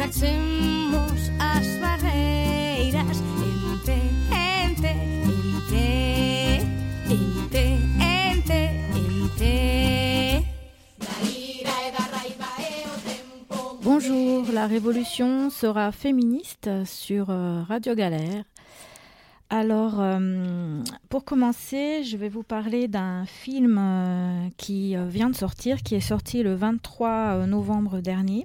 Passemos as barreiras Bonjour, la Révolution sera féministe sur Radio Galère. Alors, pour commencer, je vais vous parler d'un film qui vient de sortir, qui est sorti le 23 novembre dernier,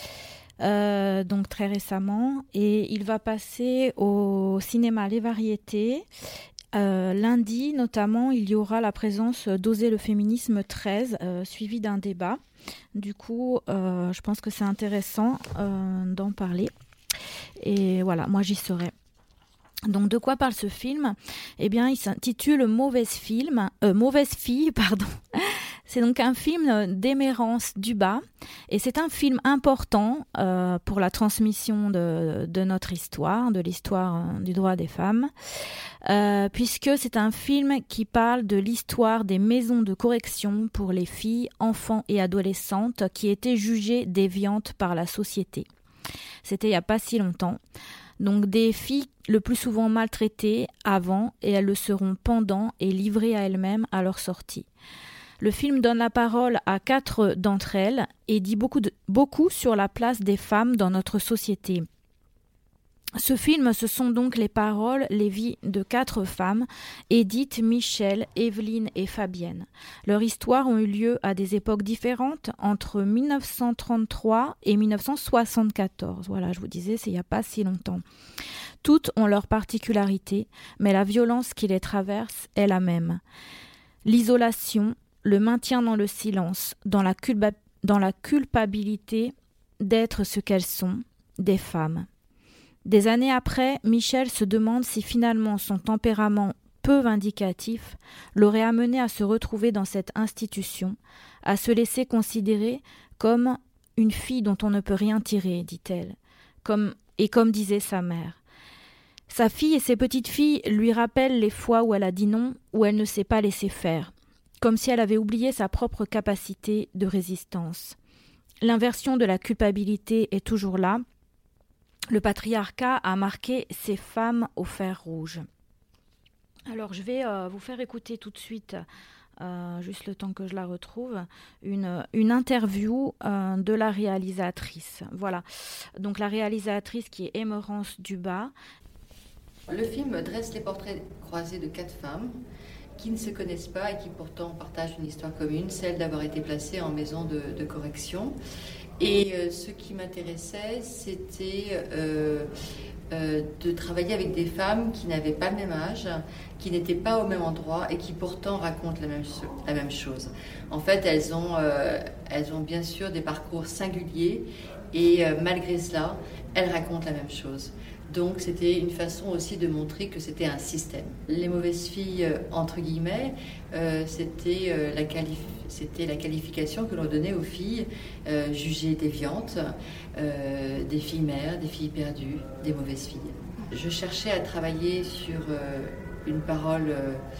donc très récemment, et il va passer au cinéma Les Variétés. Lundi, notamment, il y aura la présence d'Oser le féminisme 13, suivi d'un débat. Du coup, je pense que c'est intéressant d'en parler. Et voilà, moi j'y serai. Donc, de quoi parle ce film ? Eh bien, il s'intitule Mauvaise fille, pardon. C'est donc un film d'Emérance Dubat et c'est un film important pour la transmission de notre histoire, de l'histoire du droit des femmes, puisque c'est un film qui parle de l'histoire des maisons de correction pour les filles, enfants et adolescentes qui étaient jugées déviantes par la société. C'était il n'y a pas si longtemps. Donc des filles le plus souvent maltraitées avant et elles le seront pendant et livrées à elles-mêmes à leur sortie. Le film donne la parole à 4 d'entre elles et dit beaucoup sur la place des femmes dans notre société. Ce film, ce sont donc les paroles, les vies de 4 femmes, Edith, Michel, Evelyne et Fabienne. Leurs histoires ont eu lieu à des époques différentes, entre 1933 et 1974. Voilà, je vous disais, c'est il n'y a pas si longtemps. Toutes ont leurs particularités, mais la violence qui les traverse est la même. L'isolation, le maintien dans le silence, dans la culpabilité d'être ce qu'elles sont, des femmes. Des années après, Michel se demande si finalement son tempérament peu vindicatif l'aurait amené à se retrouver dans cette institution, à se laisser considérer comme une fille dont on ne peut rien tirer, dit-elle, comme disait sa mère. Sa fille et ses petites filles lui rappellent les fois où elle a dit non, où elle ne s'est pas laissée faire, comme si elle avait oublié sa propre capacité de résistance. L'inversion de la culpabilité est toujours là. Le patriarcat a marqué ces femmes au fer rouge. Alors je vais vous faire écouter tout de suite, juste le temps que je la retrouve, une interview de la réalisatrice. Voilà, donc la réalisatrice qui est Emérance Dubat. Le film dresse les portraits croisés de 4 femmes qui ne se connaissent pas et qui pourtant partagent une histoire commune, celle d'avoir été placées en maison de correction. Et ce qui m'intéressait, c'était de travailler avec des femmes qui n'avaient pas le même âge, qui n'étaient pas au même endroit et qui pourtant racontent la même chose. En fait, elles ont bien sûr des parcours singuliers et malgré cela, elles racontent la même chose. Donc c'était une façon aussi de montrer que c'était un système. Les mauvaises filles, entre guillemets, c'était la qualification que l'on donnait aux filles jugées déviantes, des filles mères, des filles perdues, des mauvaises filles. Je cherchais à travailler sur une parole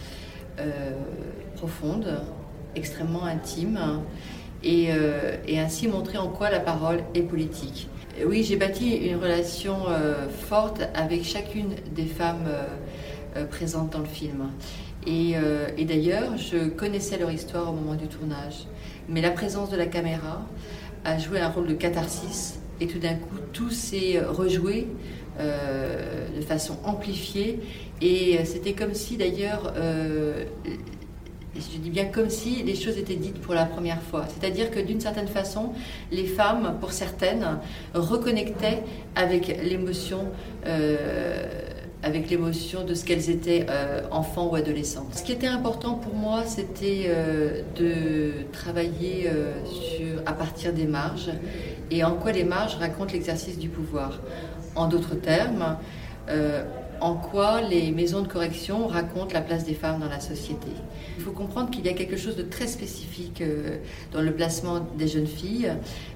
profonde, extrêmement intime, et ainsi montrer en quoi la parole est politique. Oui, j'ai bâti une relation forte avec chacune des femmes présentes dans le film. Et d'ailleurs, je connaissais leur histoire au moment du tournage. Mais la présence de la caméra a joué un rôle de catharsis. Et tout d'un coup, tout s'est rejoué de façon amplifiée. Et c'était comme si, d'ailleurs, je dis bien comme si les choses étaient dites pour la première fois. C'est-à-dire que d'une certaine façon, les femmes, pour certaines, reconnectaient avec l'émotion de ce qu'elles étaient enfants ou adolescentes. Ce qui était important pour moi, c'était de travailler à partir des marges et en quoi les marges racontent l'exercice du pouvoir. En d'autres termes, en quoi les maisons de correction racontent la place des femmes dans la société. Il faut comprendre qu'il y a quelque chose de très spécifique dans le placement des jeunes filles.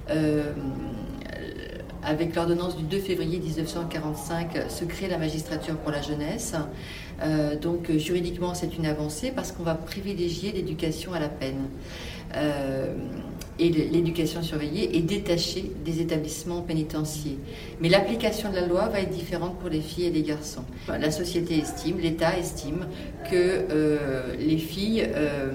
Avec l'ordonnance du 2 février 1945, se crée la magistrature pour la jeunesse. Donc juridiquement, c'est une avancée parce qu'on va privilégier l'éducation à la peine. et l'éducation surveillée est détachée des établissements pénitentiaires. Mais l'application de la loi va être différente pour les filles et les garçons. La société estime, l'État estime que les filles,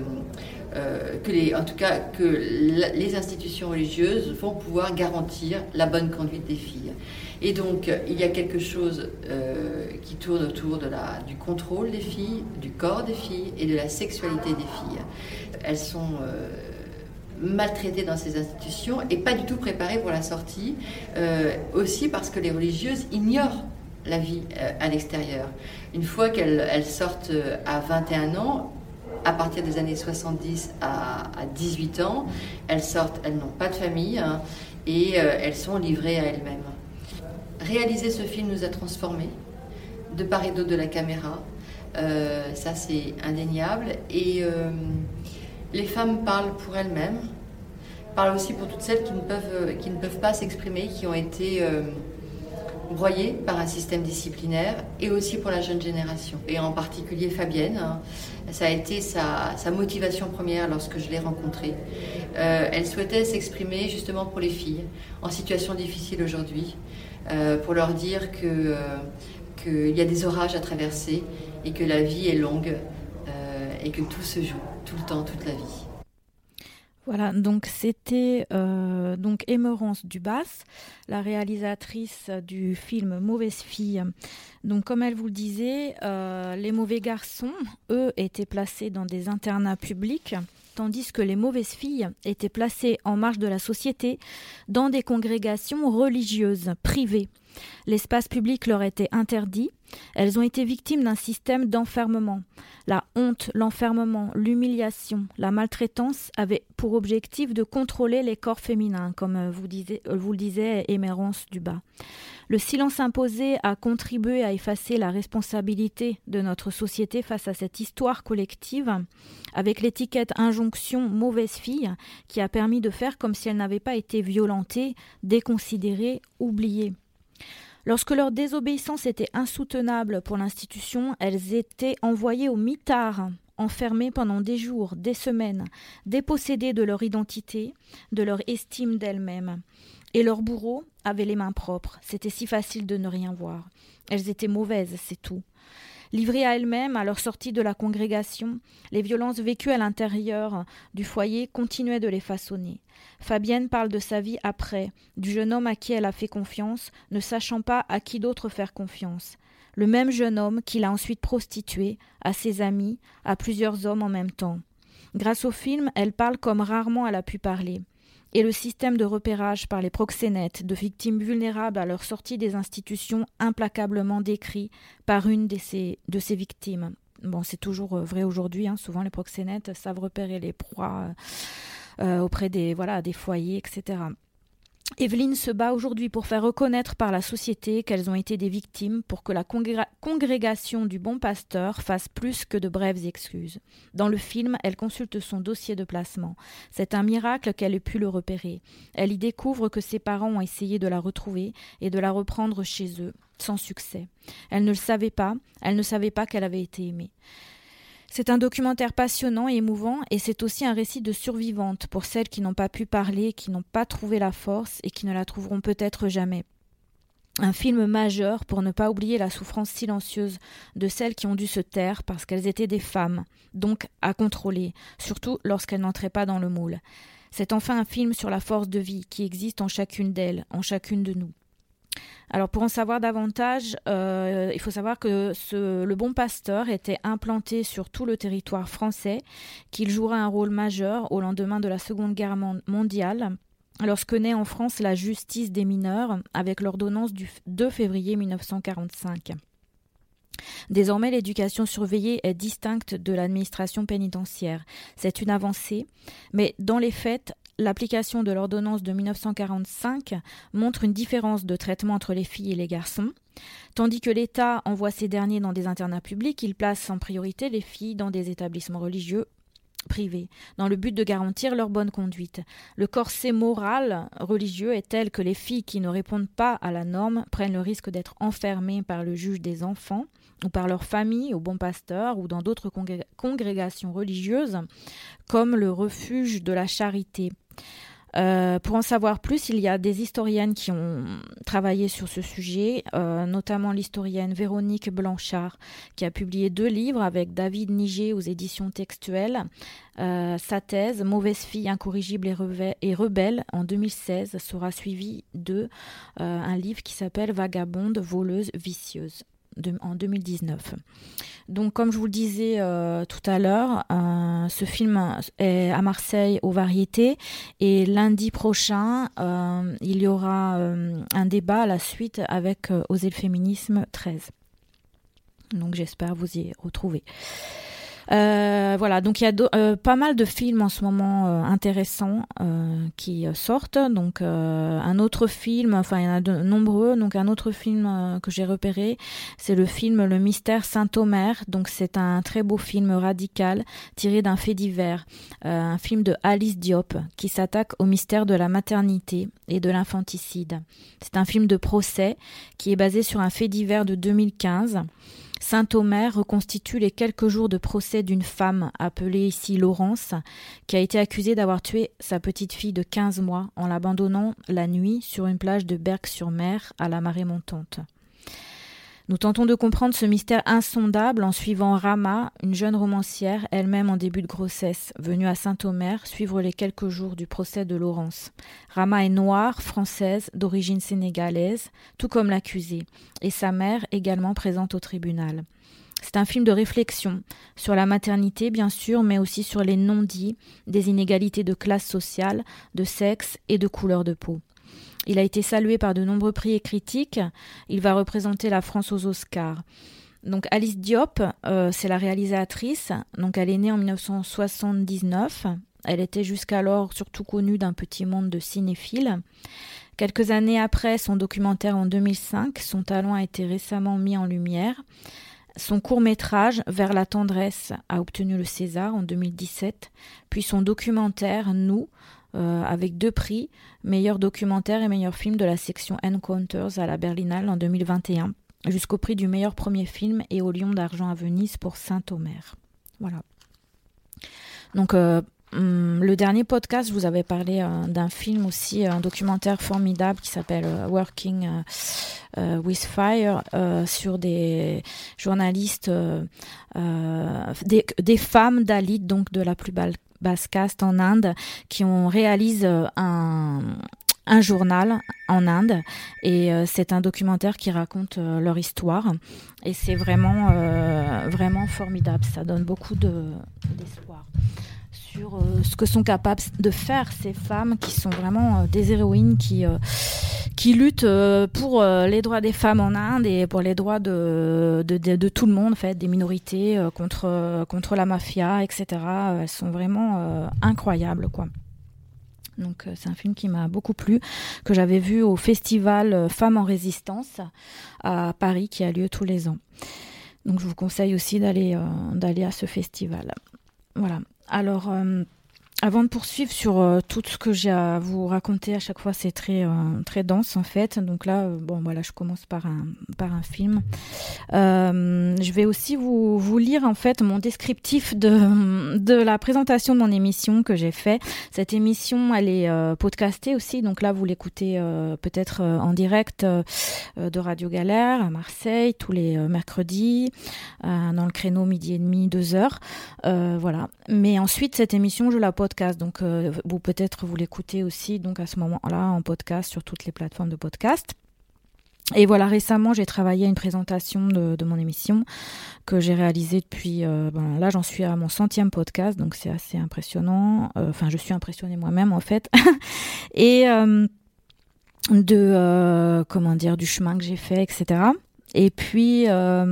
que les institutions religieuses vont pouvoir garantir la bonne conduite des filles. Et donc, il y a quelque chose qui tourne autour du contrôle des filles, du corps des filles et de la sexualité des filles. Elles sont maltraitées dans ces institutions et pas du tout préparées pour la sortie, aussi parce que les religieuses ignorent la vie à l'extérieur. Une fois qu'elles sortent à 21 ans, à partir des années 70 à 18 ans, elles n'ont pas de famille, hein, et elles sont livrées à elles-mêmes. Réaliser ce film nous a transformés, de part et d'autre de la caméra. Ça, c'est indéniable. Et les femmes parlent pour elles-mêmes, parlent aussi pour toutes celles qui ne peuvent pas s'exprimer, qui ont été broyées par un système disciplinaire, et aussi pour la jeune génération. Et en particulier Fabienne, hein, ça a été sa motivation première lorsque je l'ai rencontrée. Elle souhaitait s'exprimer justement pour les filles en situation difficile aujourd'hui, pour leur dire qu'il y a des orages à traverser et que la vie est longue et que tout se joue, tout le temps, toute la vie. Voilà, donc c'était Emerence Dubas, la réalisatrice du film Mauvaise fille. Donc comme elle vous le disait, les mauvais garçons, eux, étaient placés dans des internats publics, tandis que les mauvaises filles étaient placées en marge de la société dans des congrégations religieuses privées. L'espace public leur était interdit. Elles ont été victimes d'un système d'enfermement. La honte, l'enfermement, l'humiliation, la maltraitance avaient pour objectif de contrôler les corps féminins, comme vous le disait Emerence Dubas. Le silence imposé a contribué à effacer la responsabilité de notre société face à cette histoire collective, avec l'étiquette injonction mauvaise fille qui a permis de faire comme si elles n'avaient pas été violentées, déconsidérées, oubliées. Lorsque leur désobéissance était insoutenable pour l'institution, elles étaient envoyées au mitard, enfermées pendant des jours, des semaines, dépossédées de leur identité, de leur estime d'elles-mêmes. Et leurs bourreaux avaient les mains propres. C'était si facile de ne rien voir. Elles étaient mauvaises, c'est tout. Livrées à elles-mêmes, à leur sortie de la congrégation, les violences vécues à l'intérieur du foyer continuaient de les façonner. Fabienne parle de sa vie après, du jeune homme à qui elle a fait confiance, ne sachant pas à qui d'autre faire confiance. Le même jeune homme qui l'a ensuite prostituée, à ses amis, à plusieurs hommes en même temps. Grâce au film, elle parle comme rarement elle a pu parler. Et le système de repérage par les proxénètes de victimes vulnérables à leur sortie des institutions implacablement décrit par une de ces victimes. Bon, c'est toujours vrai aujourd'hui, hein. Souvent les proxénètes savent repérer les proies auprès des foyers, etc. Evelyne se bat aujourd'hui pour faire reconnaître par la société qu'elles ont été des victimes, pour que la congrégation du Bon Pasteur fasse plus que de brèves excuses. Dans le film, elle consulte son dossier de placement. C'est un miracle qu'elle ait pu le repérer. Elle y découvre que ses parents ont essayé de la retrouver et de la reprendre chez eux, sans succès. Elle ne le savait pas, elle ne savait pas qu'elle avait été aimée. C'est un documentaire passionnant et émouvant, et c'est aussi un récit de survivantes pour celles qui n'ont pas pu parler, qui n'ont pas trouvé la force et qui ne la trouveront peut-être jamais. Un film majeur pour ne pas oublier la souffrance silencieuse de celles qui ont dû se taire parce qu'elles étaient des femmes, donc à contrôler, surtout lorsqu'elles n'entraient pas dans le moule. C'est enfin un film sur la force de vie qui existe en chacune d'elles, en chacune de nous. Alors pour en savoir davantage, il faut savoir que le Bon Pasteur était implanté sur tout le territoire français, qu'il jouera un rôle majeur au lendemain de la Seconde Guerre mondiale, lorsque naît en France la justice des mineurs avec l'ordonnance du 2 février 1945. Désormais, l'éducation surveillée est distincte de l'administration pénitentiaire. C'est une avancée, mais dans les faits, l'application de l'ordonnance de 1945 montre une différence de traitement entre les filles et les garçons. Tandis que l'État envoie ces derniers dans des internats publics, il place en priorité les filles dans des établissements religieux privés, dans le but de garantir leur bonne conduite. Le corset moral religieux est tel que les filles qui ne répondent pas à la norme prennent le risque d'être enfermées par le juge des enfants ou par leur famille au Bon Pasteur ou dans d'autres congrégations religieuses comme le refuge de la charité. Pour en savoir plus, il y a des historiennes qui ont travaillé sur ce sujet, notamment l'historienne Véronique Blanchard, qui a publié 2 livres avec David Niger aux éditions textuelles. Sa thèse, Mauvaise fille incorrigible et rebelle, en 2016, sera suivie de un livre qui s'appelle Vagabonde, voleuse, vicieuse, en 2019. Donc, comme je vous le disais tout à l'heure, ce film est à Marseille aux Variétés et lundi prochain, il y aura un débat à la suite avec Oser le féminisme 13. Donc, j'espère vous y retrouver. Voilà, donc il y a pas mal de films en ce moment intéressants qui sortent. Donc un autre film, enfin il y en a de nombreux. Donc un autre film que j'ai repéré, c'est le film Le Mystère Saint-Omer. Donc c'est un très beau film radical tiré d'un fait divers, un film de Alice Diop qui s'attaque au mystère de la maternité et de l'infanticide. C'est un film de procès qui est basé sur un fait divers de 2015. Saint-Omer reconstitue les quelques jours de procès d'une femme appelée ici Laurence, qui a été accusée d'avoir tué sa petite fille de 15 mois en l'abandonnant la nuit sur une plage de Berck-sur-Mer à la marée montante. Nous tentons de comprendre ce mystère insondable en suivant Rama, une jeune romancière, elle-même en début de grossesse, venue à Saint-Omer suivre les quelques jours du procès de Laurence. Rama est noire, française, d'origine sénégalaise, tout comme l'accusée, et sa mère également présente au tribunal. C'est un film de réflexion sur la maternité, bien sûr, mais aussi sur les non-dits, des inégalités de classe sociale, de sexe et de couleur de peau. Il a été salué par de nombreux prix et critiques. Il va représenter la France aux Oscars. Donc Alice Diop, c'est la réalisatrice. Donc elle est née en 1979. Elle était jusqu'alors surtout connue d'un petit monde de cinéphiles. Quelques années après son documentaire en 2005, son talent a été récemment mis en lumière. Son court-métrage Vers la tendresse a obtenu le César en 2017. Puis son documentaire Nous, avec 2 prix, meilleur documentaire et meilleur film de la section Encounters à la Berlinale en 2021, jusqu'au prix du meilleur premier film et au Lion d'argent à Venise pour Saint-Omer. Voilà. Donc, le dernier podcast, je vous avais parlé d'un film aussi, un documentaire formidable qui s'appelle Working with Fire, sur des journalistes, des femmes Dalits, donc de la plus basse caste en Inde, qui ont réalisé un journal en Inde, et c'est un documentaire qui raconte leur histoire, et c'est vraiment vraiment formidable. Ça donne beaucoup d'espoir sur ce que sont capables de faire ces femmes qui sont vraiment des héroïnes qui luttent pour les droits des femmes en Inde et pour les droits de tout le monde, en fait, des minorités, contre la mafia, etc. Elles sont vraiment incroyables, quoi. Donc c'est un film qui m'a beaucoup plu, que j'avais vu au festival Femmes en Résistance à Paris, qui a lieu tous les ans. Donc je vous conseille aussi d'aller à ce festival. Voilà. Alors, avant de poursuivre sur tout ce que j'ai à vous raconter, à chaque fois c'est très dense en fait. Donc là, voilà, je commence par un film. Je vais aussi vous lire en fait mon descriptif de la présentation de mon émission que j'ai fait. Cette émission, elle est podcastée aussi. Donc là, vous l'écoutez peut-être en direct de Radio Galère à Marseille tous les mercredis dans le créneau 12h30, 2h. Voilà. Mais ensuite, cette émission, je la podcast. Donc, vous l'écoutez aussi donc à ce moment-là en podcast sur toutes les plateformes de podcast. Et voilà, récemment, j'ai travaillé à une présentation de mon émission que j'ai réalisée depuis... là, j'en suis à mon 100e podcast, donc c'est assez impressionnant. Je suis impressionnée moi-même, en fait. Et du chemin que j'ai fait, etc. Et puis,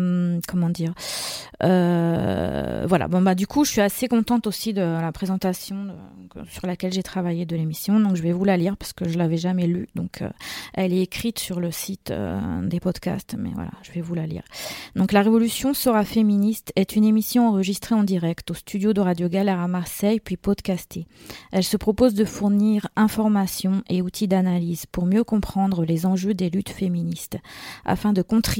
du coup, je suis assez contente aussi de la présentation sur laquelle j'ai travaillé de l'émission. Donc, je vais vous la lire parce que je l'avais jamais lue. Donc, elle est écrite sur le site des podcasts, mais voilà, je vais vous la lire. Donc, La Révolution sera féministe est une émission enregistrée en direct au studio de Radio Galère à Marseille, puis podcastée. Elle se propose de fournir informations et outils d'analyse pour mieux comprendre les enjeux des luttes féministes, afin de contribuer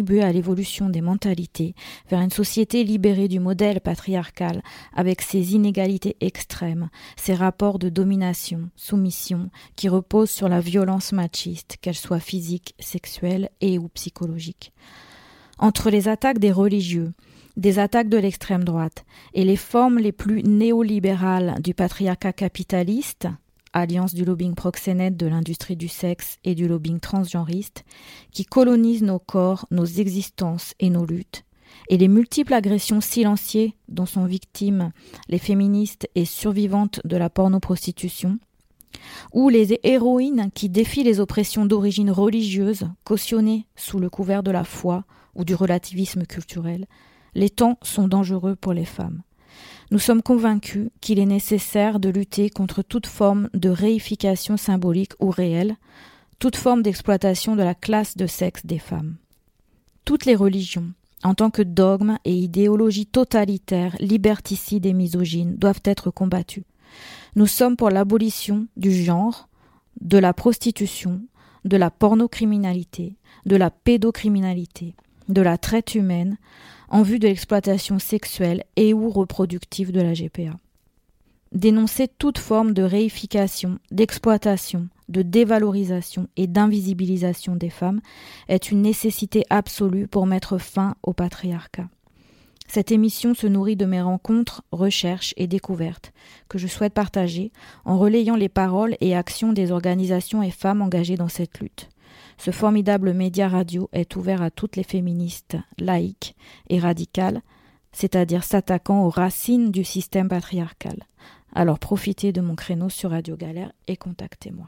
contribuer à l'évolution des mentalités vers une société libérée du modèle patriarcal avec ses inégalités extrêmes, ses rapports de domination, soumission, qui reposent sur la violence machiste, qu'elle soit physique, sexuelle et ou psychologique. Entre les attaques des religieux, des attaques de l'extrême droite et les formes les plus néolibérales du patriarcat capitaliste, alliance du lobbying proxénète de l'industrie du sexe et du lobbying transgenriste, qui colonisent nos corps, nos existences et nos luttes, et les multiples agressions silencieuses dont sont victimes les féministes et survivantes de la pornoprostitution, ou les héroïnes qui défient les oppressions d'origine religieuse, cautionnées sous le couvert de la foi ou du relativisme culturel, les temps sont dangereux pour les femmes. Nous sommes convaincus qu'il est nécessaire de lutter contre toute forme de réification symbolique ou réelle, toute forme d'exploitation de la classe de sexe des femmes. Toutes les religions, en tant que dogmes et idéologies totalitaires, liberticides et misogynes, doivent être combattues. Nous sommes pour l'abolition du genre, de la prostitution, de la pornocriminalité, de la pédocriminalité, de la traite humaine, en vue de l'exploitation sexuelle et ou reproductive de la GPA. Dénoncer toute forme de réification, d'exploitation, de dévalorisation et d'invisibilisation des femmes est une nécessité absolue pour mettre fin au patriarcat. Cette émission se nourrit de mes rencontres, recherches et découvertes que je souhaite partager en relayant les paroles et actions des organisations et femmes engagées dans cette lutte. Ce formidable média radio est ouvert à toutes les féministes laïques et radicales, c'est-à-dire s'attaquant aux racines du système patriarcal. Alors profitez de mon créneau sur Radio Galère et contactez-moi.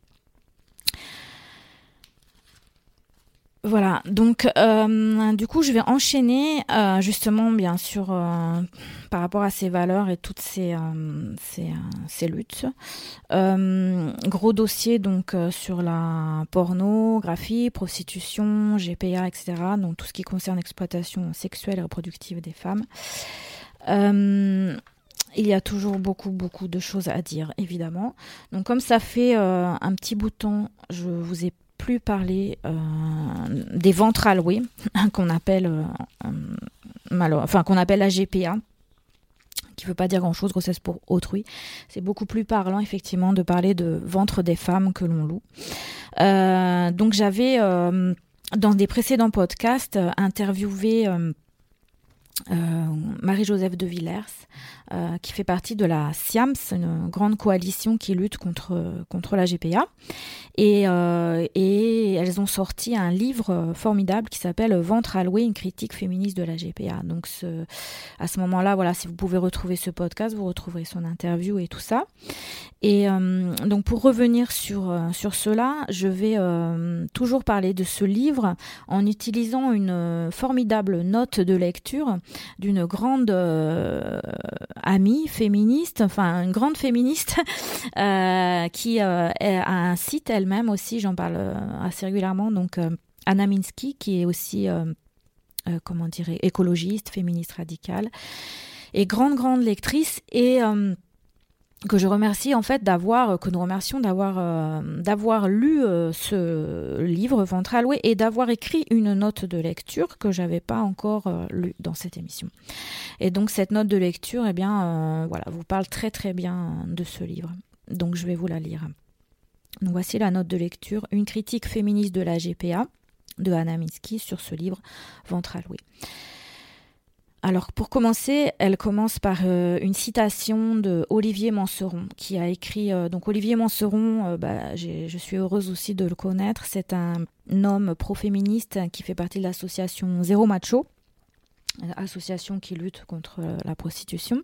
Voilà, donc du coup je vais enchaîner justement bien sûr par rapport à ces valeurs et toutes ces luttes. Gros dossier donc sur la pornographie, prostitution, GPA, etc. Donc tout ce qui concerne l'exploitation sexuelle et reproductive des femmes. Il y a toujours beaucoup de choses à dire évidemment. Donc comme ça fait un petit bout de temps, je vous ai plus parler des ventres alloués qu'on appelle qu'on appelle la GPA, qui ne veut pas dire grand chose, grossesse pour autrui. C'est beaucoup plus parlant effectivement de parler de ventre des femmes que l'on loue. Donc j'avais dans des précédents podcasts interviewé Marie-Joseph de Villers, qui fait partie de la SIAMS, une grande coalition qui lutte contre la GPA. Et elles ont sorti un livre formidable qui s'appelle Ventre alloué, une critique féministe de la GPA. Donc à ce moment-là, voilà, si vous pouvez retrouver ce podcast, vous retrouverez son interview et tout ça. Et donc pour revenir sur cela, je vais toujours parler de ce livre en utilisant une formidable note de lecture d'une grande amie féministe, enfin une grande féministe qui a un site elle-même aussi, j'en parle assez régulièrement, donc Anna Minsky, qui est aussi écologiste, féministe radicale et grande lectrice et que je remercie en fait d'avoir lu ce livre Ventre alloué et d'avoir écrit une note de lecture que j'avais pas encore lue dans cette émission. Et donc cette note de lecture, vous parle très très bien de ce livre. Donc je vais vous la lire. Donc voici la note de lecture, une critique féministe de la GPA de Anna Minsky sur ce livre Ventre alloué. Alors pour commencer, elle commence par une citation de Olivier Manceron qui a écrit, donc Olivier Manceron, je suis heureuse aussi de le connaître, c'est un homme pro-féministe qui fait partie de l'association Zéro Macho, association qui lutte contre la prostitution.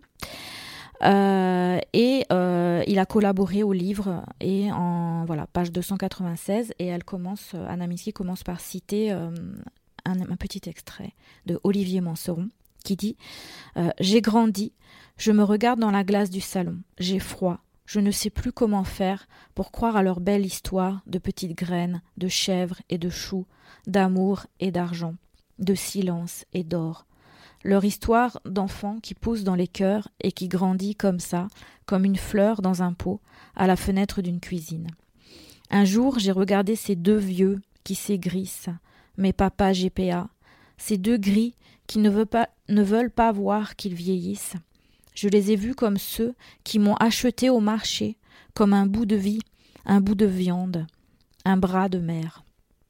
Il a collaboré au livre et page 296, et Anna Minsky commence par citer un petit extrait de Olivier Manceron qui dit « J'ai grandi, je me regarde dans la glace du salon, j'ai froid, je ne sais plus comment faire pour croire à leur belle histoire de petites graines, de chèvres et de choux, d'amour et d'argent, de silence et d'or. Leur histoire d'enfant qui pousse dans les cœurs et qui grandit comme ça, comme une fleur dans un pot, à la fenêtre d'une cuisine. Un jour, j'ai regardé ces deux vieux qui s'aigrissent, mes papas GPA, ces deux gris qui ne veulent pas voir qu'ils vieillissent. Je les ai vus comme ceux qui m'ont acheté au marché, comme un bout de vie, un bout de viande, un bras de mer.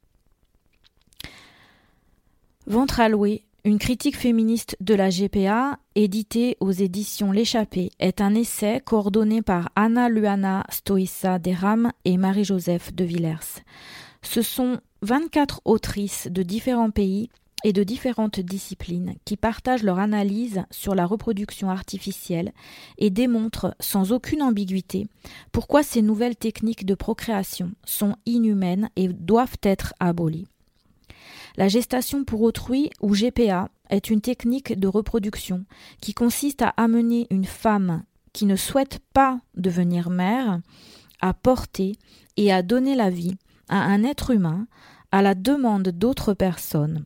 Ventre à louer, une critique féministe de la GPA, éditée aux éditions L'Échappée, est un essai coordonné par Anna Luana Stoissa Deram et Marie-Joseph de Villers. Ce sont 24 autrices de différents pays et de différentes disciplines qui partagent leur analyse sur la reproduction artificielle et démontrent sans aucune ambiguïté pourquoi ces nouvelles techniques de procréation sont inhumaines et doivent être abolies. La gestation pour autrui, ou GPA, est une technique de reproduction qui consiste à amener une femme qui ne souhaite pas devenir mère à porter et à donner la vie à un être humain à la demande d'autres personnes.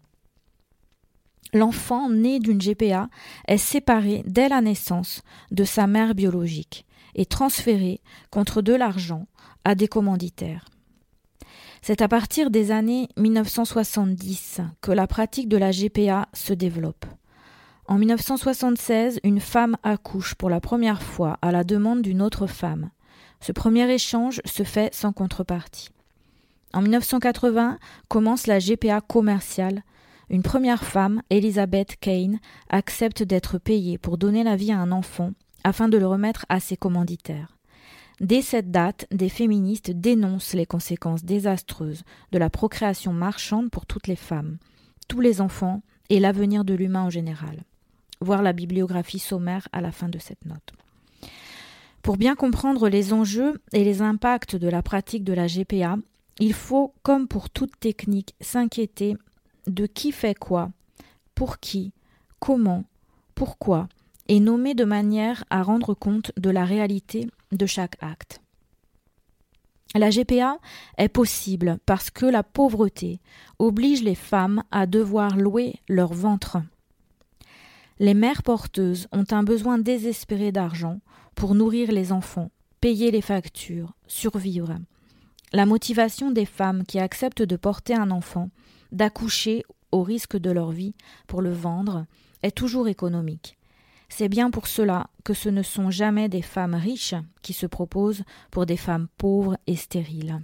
L'enfant né d'une GPA est séparé dès la naissance de sa mère biologique et transféré contre de l'argent à des commanditaires. C'est à partir des années 1970 que la pratique de la GPA se développe. En 1976, une femme accouche pour la première fois à la demande d'une autre femme. Ce premier échange se fait sans contrepartie. En 1980, commence la GPA commerciale. Une première femme, Elizabeth Kane, accepte d'être payée pour donner la vie à un enfant afin de le remettre à ses commanditaires. Dès cette date, des féministes dénoncent les conséquences désastreuses de la procréation marchande pour toutes les femmes, tous les enfants et l'avenir de l'humain en général. Voir la bibliographie sommaire à la fin de cette note. Pour bien comprendre les enjeux et les impacts de la pratique de la GPA, il faut, comme pour toute technique, s'inquiéter de qui fait quoi, pour qui, comment, pourquoi, et nommer de manière à rendre compte de la réalité de chaque acte. La GPA est possible parce que la pauvreté oblige les femmes à devoir louer leur ventre. Les mères porteuses ont un besoin désespéré d'argent pour nourrir les enfants, payer les factures, survivre. La motivation des femmes qui acceptent de porter un enfant, d'accoucher au risque de leur vie pour le vendre, est toujours économique. C'est bien pour cela que ce ne sont jamais des femmes riches qui se proposent pour des femmes pauvres et stériles.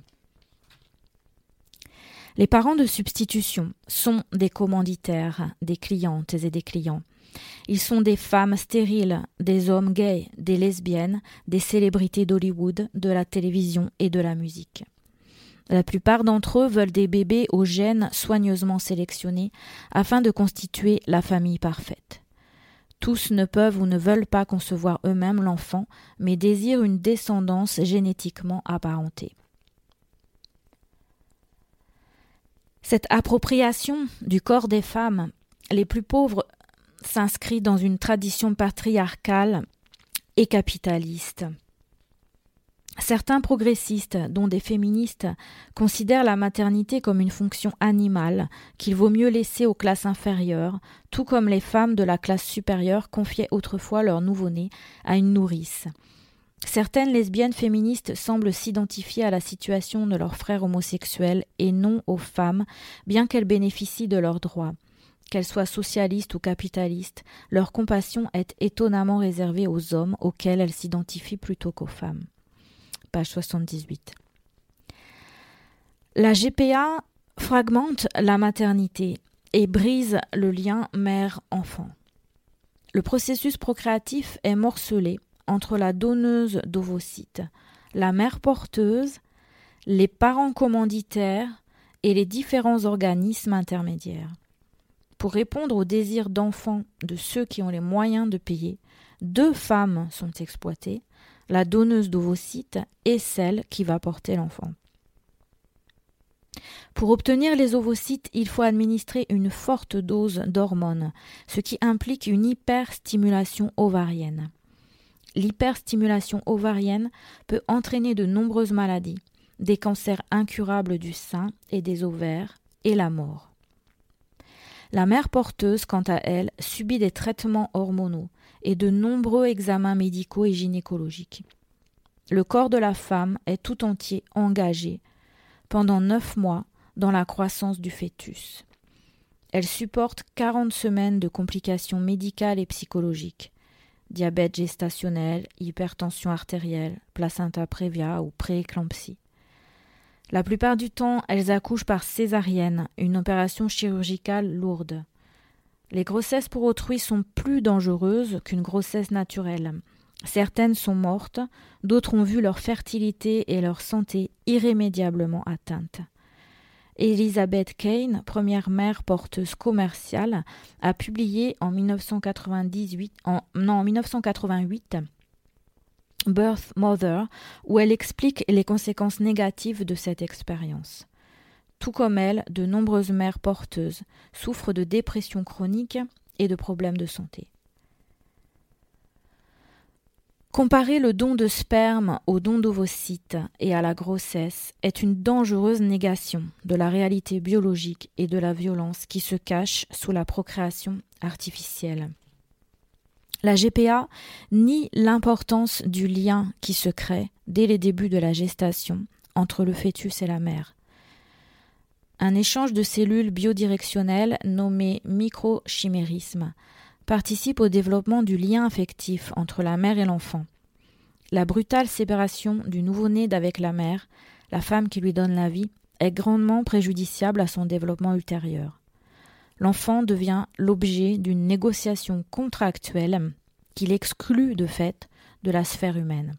Les parents de substitution sont des commanditaires, des clientes et des clients. Ils sont des femmes stériles, des hommes gays, des lesbiennes, des célébrités d'Hollywood, de la télévision et de la musique. La plupart d'entre eux veulent des bébés aux gènes soigneusement sélectionnés afin de constituer la famille parfaite. Tous ne peuvent ou ne veulent pas concevoir eux-mêmes l'enfant, mais désirent une descendance génétiquement apparentée. Cette appropriation du corps des femmes les plus pauvres s'inscrit dans une tradition patriarcale et capitaliste. Certains progressistes, dont des féministes, considèrent la maternité comme une fonction animale qu'il vaut mieux laisser aux classes inférieures, tout comme les femmes de la classe supérieure confiaient autrefois leur nouveau-né à une nourrice. Certaines lesbiennes féministes semblent s'identifier à la situation de leurs frères homosexuels et non aux femmes, bien qu'elles bénéficient de leurs droits. Qu'elles soient socialistes ou capitalistes, leur compassion est étonnamment réservée aux hommes auxquels elles s'identifient plutôt qu'aux femmes. Page 78. La GPA fragmente la maternité et brise le lien mère-enfant. Le processus procréatif est morcelé entre la donneuse d'ovocytes, la mère porteuse, les parents commanditaires et les différents organismes intermédiaires. Pour répondre aux désirs d'enfants de ceux qui ont les moyens de payer, 2 femmes sont exploitées, la donneuse d'ovocytes et celle qui va porter l'enfant. Pour obtenir les ovocytes, il faut administrer une forte dose d'hormones, ce qui implique une hyperstimulation ovarienne. L'hyperstimulation ovarienne peut entraîner de nombreuses maladies, des cancers incurables du sein et des ovaires et la mort. La mère porteuse, quant à elle, subit des traitements hormonaux et de nombreux examens médicaux et gynécologiques. Le corps de la femme est tout entier engagé pendant 9 mois dans la croissance du fœtus. Elle supporte 40 semaines de complications médicales et psychologiques. Diabète gestationnel, hypertension artérielle, placenta prévia ou prééclampsie. La plupart du temps, elles accouchent par césarienne, une opération chirurgicale lourde. Les grossesses pour autrui sont plus dangereuses qu'une grossesse naturelle. Certaines sont mortes, d'autres ont vu leur fertilité et leur santé irrémédiablement atteintes. Elizabeth Kane, première mère porteuse commerciale, a publié en 1988 Birth Mother, où elle explique les conséquences négatives de cette expérience. Tout comme elle, de nombreuses mères porteuses souffrent de dépression chronique et de problèmes de santé. Comparer le don de sperme au don d'ovocytes et à la grossesse est une dangereuse négation de la réalité biologique et de la violence qui se cache sous la procréation artificielle. La GPA nie l'importance du lien qui se crée dès les débuts de la gestation entre le fœtus et la mère. Un échange de cellules biodirectionnelles nommé microchimérisme participe au développement du lien affectif entre la mère et l'enfant. La brutale séparation du nouveau-né d'avec la mère, la femme qui lui donne la vie, est grandement préjudiciable à son développement ultérieur. L'enfant devient l'objet d'une négociation contractuelle qui l'exclut de fait de la sphère humaine.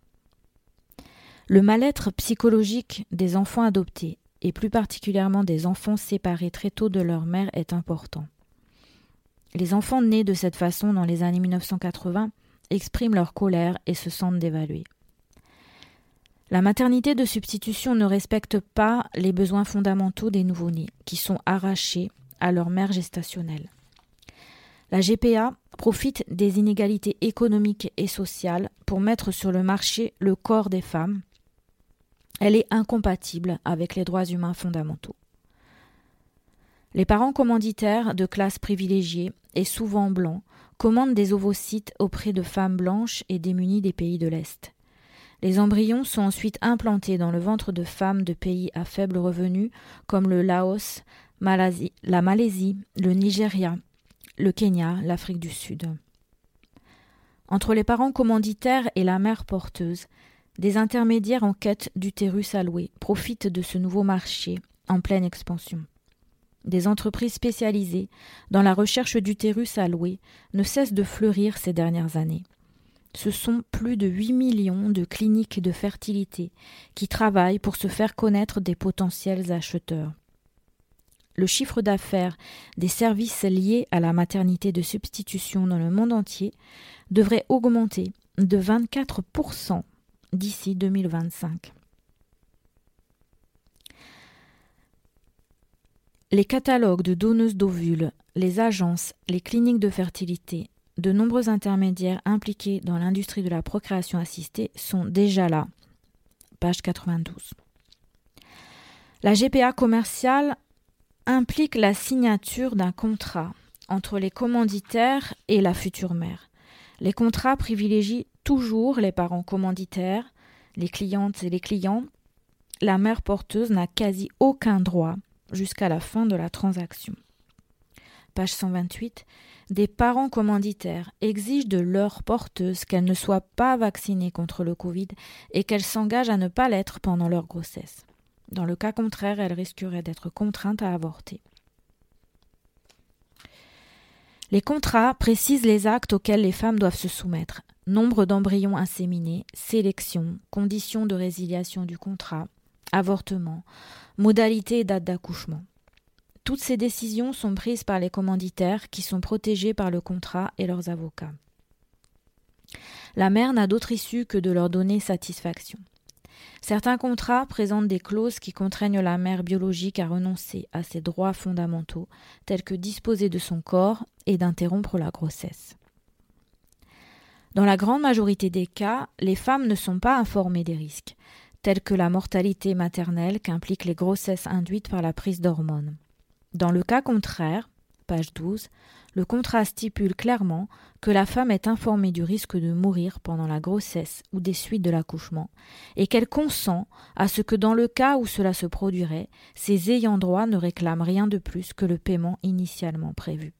Le mal-être psychologique des enfants adoptés, et plus particulièrement des enfants séparés très tôt de leur mère, est important. Les enfants nés de cette façon dans les années 1980 expriment leur colère et se sentent dévalués. La maternité de substitution ne respecte pas les besoins fondamentaux des nouveau-nés, qui sont arrachés à leur mère gestationnelle. La GPA profite des inégalités économiques et sociales pour mettre sur le marché le corps des femmes. Elle est incompatible avec les droits humains fondamentaux. Les parents commanditaires de classe privilégiée et souvent blancs commandent des ovocytes auprès de femmes blanches et démunies des pays de l'Est. Les embryons sont ensuite implantés dans le ventre de femmes de pays à faible revenu comme le Laos, la Malaisie, le Nigeria, le Kenya, l'Afrique du Sud. Entre les parents commanditaires et la mère porteuse, des intermédiaires en quête d'utérus alloués profitent de ce nouveau marché en pleine expansion. Des entreprises spécialisées dans la recherche d'utérus alloués ne cessent de fleurir ces dernières années. Ce sont plus de 8 millions de cliniques de fertilité qui travaillent pour se faire connaître des potentiels acheteurs. Le chiffre d'affaires des services liés à la maternité de substitution dans le monde entier devrait augmenter de 24% d'ici 2025. Les catalogues de donneuses d'ovules, les agences, les cliniques de fertilité, de nombreux intermédiaires impliqués dans l'industrie de la procréation assistée sont déjà là. Page 92. La GPA commerciale implique la signature d'un contrat entre les commanditaires et la future mère. Les contrats privilégient toujours les parents commanditaires, les clientes et les clients. La mère porteuse n'a quasi aucun droit jusqu'à la fin de la transaction. Page 128. Des parents commanditaires exigent de leur porteuse qu'elle ne soit pas vaccinée contre le Covid et qu'elle s'engage à ne pas l'être pendant leur grossesse. Dans le cas contraire, elle risquerait d'être contrainte à avorter. Les contrats précisent les actes auxquels les femmes doivent se soumettre. Nombre d'embryons inséminés, sélection, conditions de résiliation du contrat, avortement, modalité et date d'accouchement. Toutes ces décisions sont prises par les commanditaires qui sont protégés par le contrat et leurs avocats. La mère n'a d'autre issue que de leur donner satisfaction. Certains contrats présentent des clauses qui contraignent la mère biologique à renoncer à ses droits fondamentaux, tels que disposer de son corps et d'interrompre la grossesse. Dans la grande majorité des cas, les femmes ne sont pas informées des risques, tels que la mortalité maternelle qu'impliquent les grossesses induites par la prise d'hormones. Dans le cas contraire, page 12, le contrat stipule clairement que la femme est informée du risque de mourir pendant la grossesse ou des suites de l'accouchement et qu'elle consent à ce que dans le cas où cela se produirait, ses ayants droit ne réclament rien de plus que le paiement initialement prévu.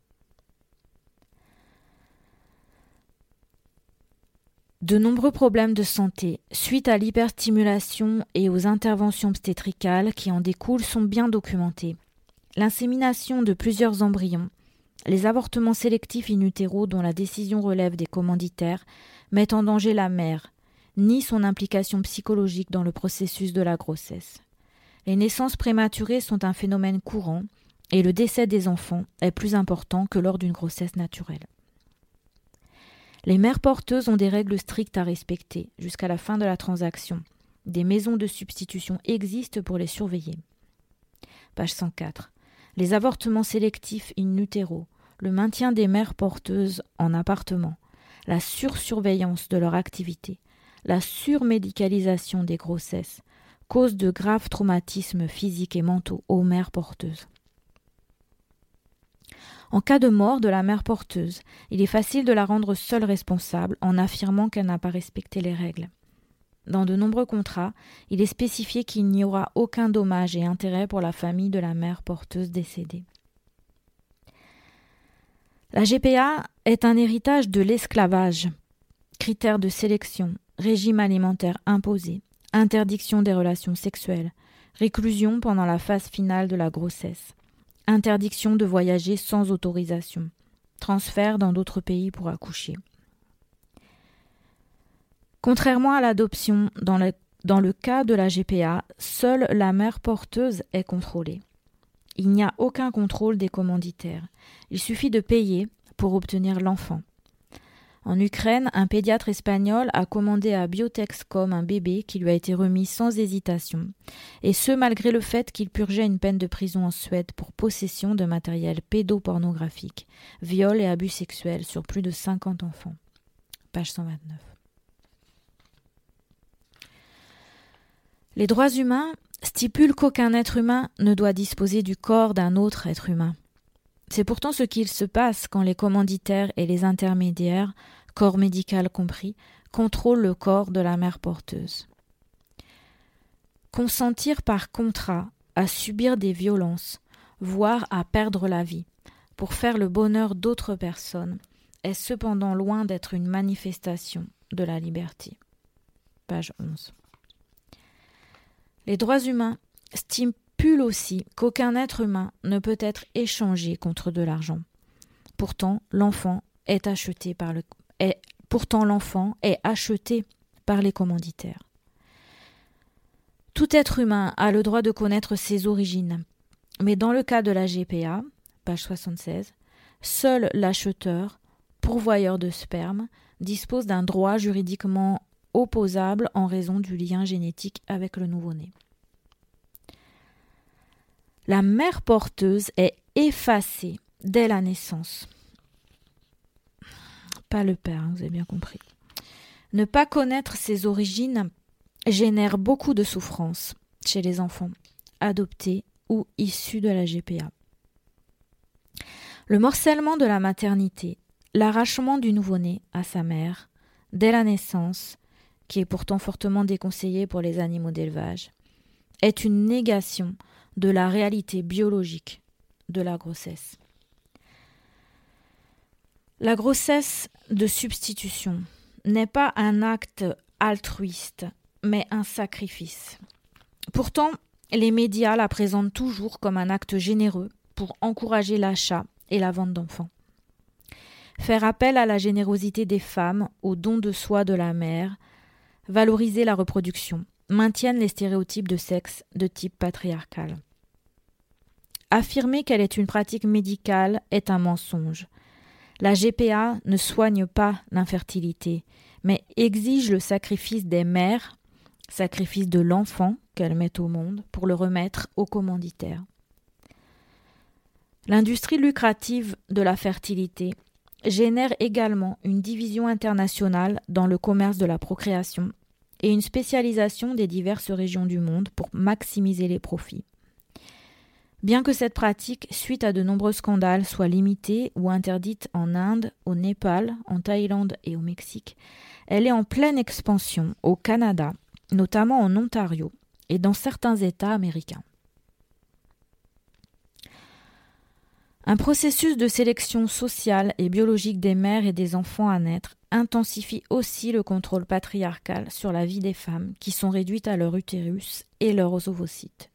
De nombreux problèmes de santé, suite à l'hyperstimulation et aux interventions obstétricales qui en découlent, sont bien documentés. L'insémination de plusieurs embryons, les avortements sélectifs in utero dont la décision relève des commanditaires mettent en danger la mère, ni son implication psychologique dans le processus de la grossesse. Les naissances prématurées sont un phénomène courant et le décès des enfants est plus important que lors d'une grossesse naturelle. Les mères porteuses ont des règles strictes à respecter jusqu'à la fin de la transaction. Des maisons de substitution existent pour les surveiller. Page 104. Les avortements sélectifs in utero, le maintien des mères porteuses en appartement, la sursurveillance de leur activité, la surmédicalisation des grossesses, cause de graves traumatismes physiques et mentaux aux mères porteuses. En cas de mort de la mère porteuse, il est facile de la rendre seule responsable en affirmant qu'elle n'a pas respecté les règles. Dans de nombreux contrats, il est spécifié qu'il n'y aura aucun dommage et intérêt pour la famille de la mère porteuse décédée. La GPA est un héritage de l'esclavage. Critères de sélection, régime alimentaire imposé, interdiction des relations sexuelles, réclusion pendant la phase finale de la grossesse, interdiction de voyager sans autorisation, transfert dans d'autres pays pour accoucher. Contrairement à l'adoption, dans le cas de la GPA, seule la mère porteuse est contrôlée. Il n'y a aucun contrôle des commanditaires. Il suffit de payer pour obtenir l'enfant. En Ukraine, un pédiatre espagnol a commandé à Biotexcom un bébé qui lui a été remis sans hésitation, et ce malgré le fait qu'il purgeait une peine de prison en Suède pour possession de matériel pédopornographique, viol et abus sexuels sur plus de 50 enfants. Page 129. Les droits humains stipulent qu'aucun être humain ne doit disposer du corps d'un autre être humain. C'est pourtant ce qu'il se passe quand les commanditaires et les intermédiaires, corps médical compris, contrôlent le corps de la mère porteuse. Consentir par contrat à subir des violences, voire à perdre la vie, pour faire le bonheur d'autres personnes, est cependant loin d'être une manifestation de la liberté. Page 11. Les droits humains stipulent aussi qu'aucun être humain ne peut être échangé contre de l'argent. Pourtant, l'enfant est acheté par les commanditaires. Tout être humain a le droit de connaître ses origines, mais dans le cas de la GPA, page 76, seul l'acheteur, pourvoyeur de sperme, dispose d'un droit juridiquement opposable en raison du lien génétique avec le nouveau-né. La mère porteuse est effacée dès la naissance. Pas le père, vous avez bien compris. Ne pas connaître ses origines génère beaucoup de souffrance chez les enfants adoptés ou issus de la GPA. Le morcellement de la maternité, l'arrachement du nouveau-né à sa mère dès la naissance, qui est pourtant fortement déconseillé pour les animaux d'élevage, est une négation de la réalité biologique de la grossesse. La grossesse de substitution n'est pas un acte altruiste, mais un sacrifice. Pourtant, les médias la présentent toujours comme un acte généreux pour encourager l'achat et la vente d'enfants. Faire appel à la générosité des femmes, au don de soi de la mère, valoriser la reproduction, maintiennent les stéréotypes de sexe de type patriarcal. Affirmer qu'elle est une pratique médicale est un mensonge. La GPA ne soigne pas l'infertilité, mais exige le sacrifice des mères, sacrifice de l'enfant qu'elles mettent au monde pour le remettre aux commanditaires. L'industrie lucrative de la fertilité génère également une division internationale dans le commerce de la procréation et une spécialisation des diverses régions du monde pour maximiser les profits. Bien que cette pratique, suite à de nombreux scandales, soit limitée ou interdite en Inde, au Népal, en Thaïlande et au Mexique, elle est en pleine expansion au Canada, notamment en Ontario et dans certains États américains. Un processus de sélection sociale et biologique des mères et des enfants à naître intensifie aussi le contrôle patriarcal sur la vie des femmes qui sont réduites à leur utérus et leurs ovocytes.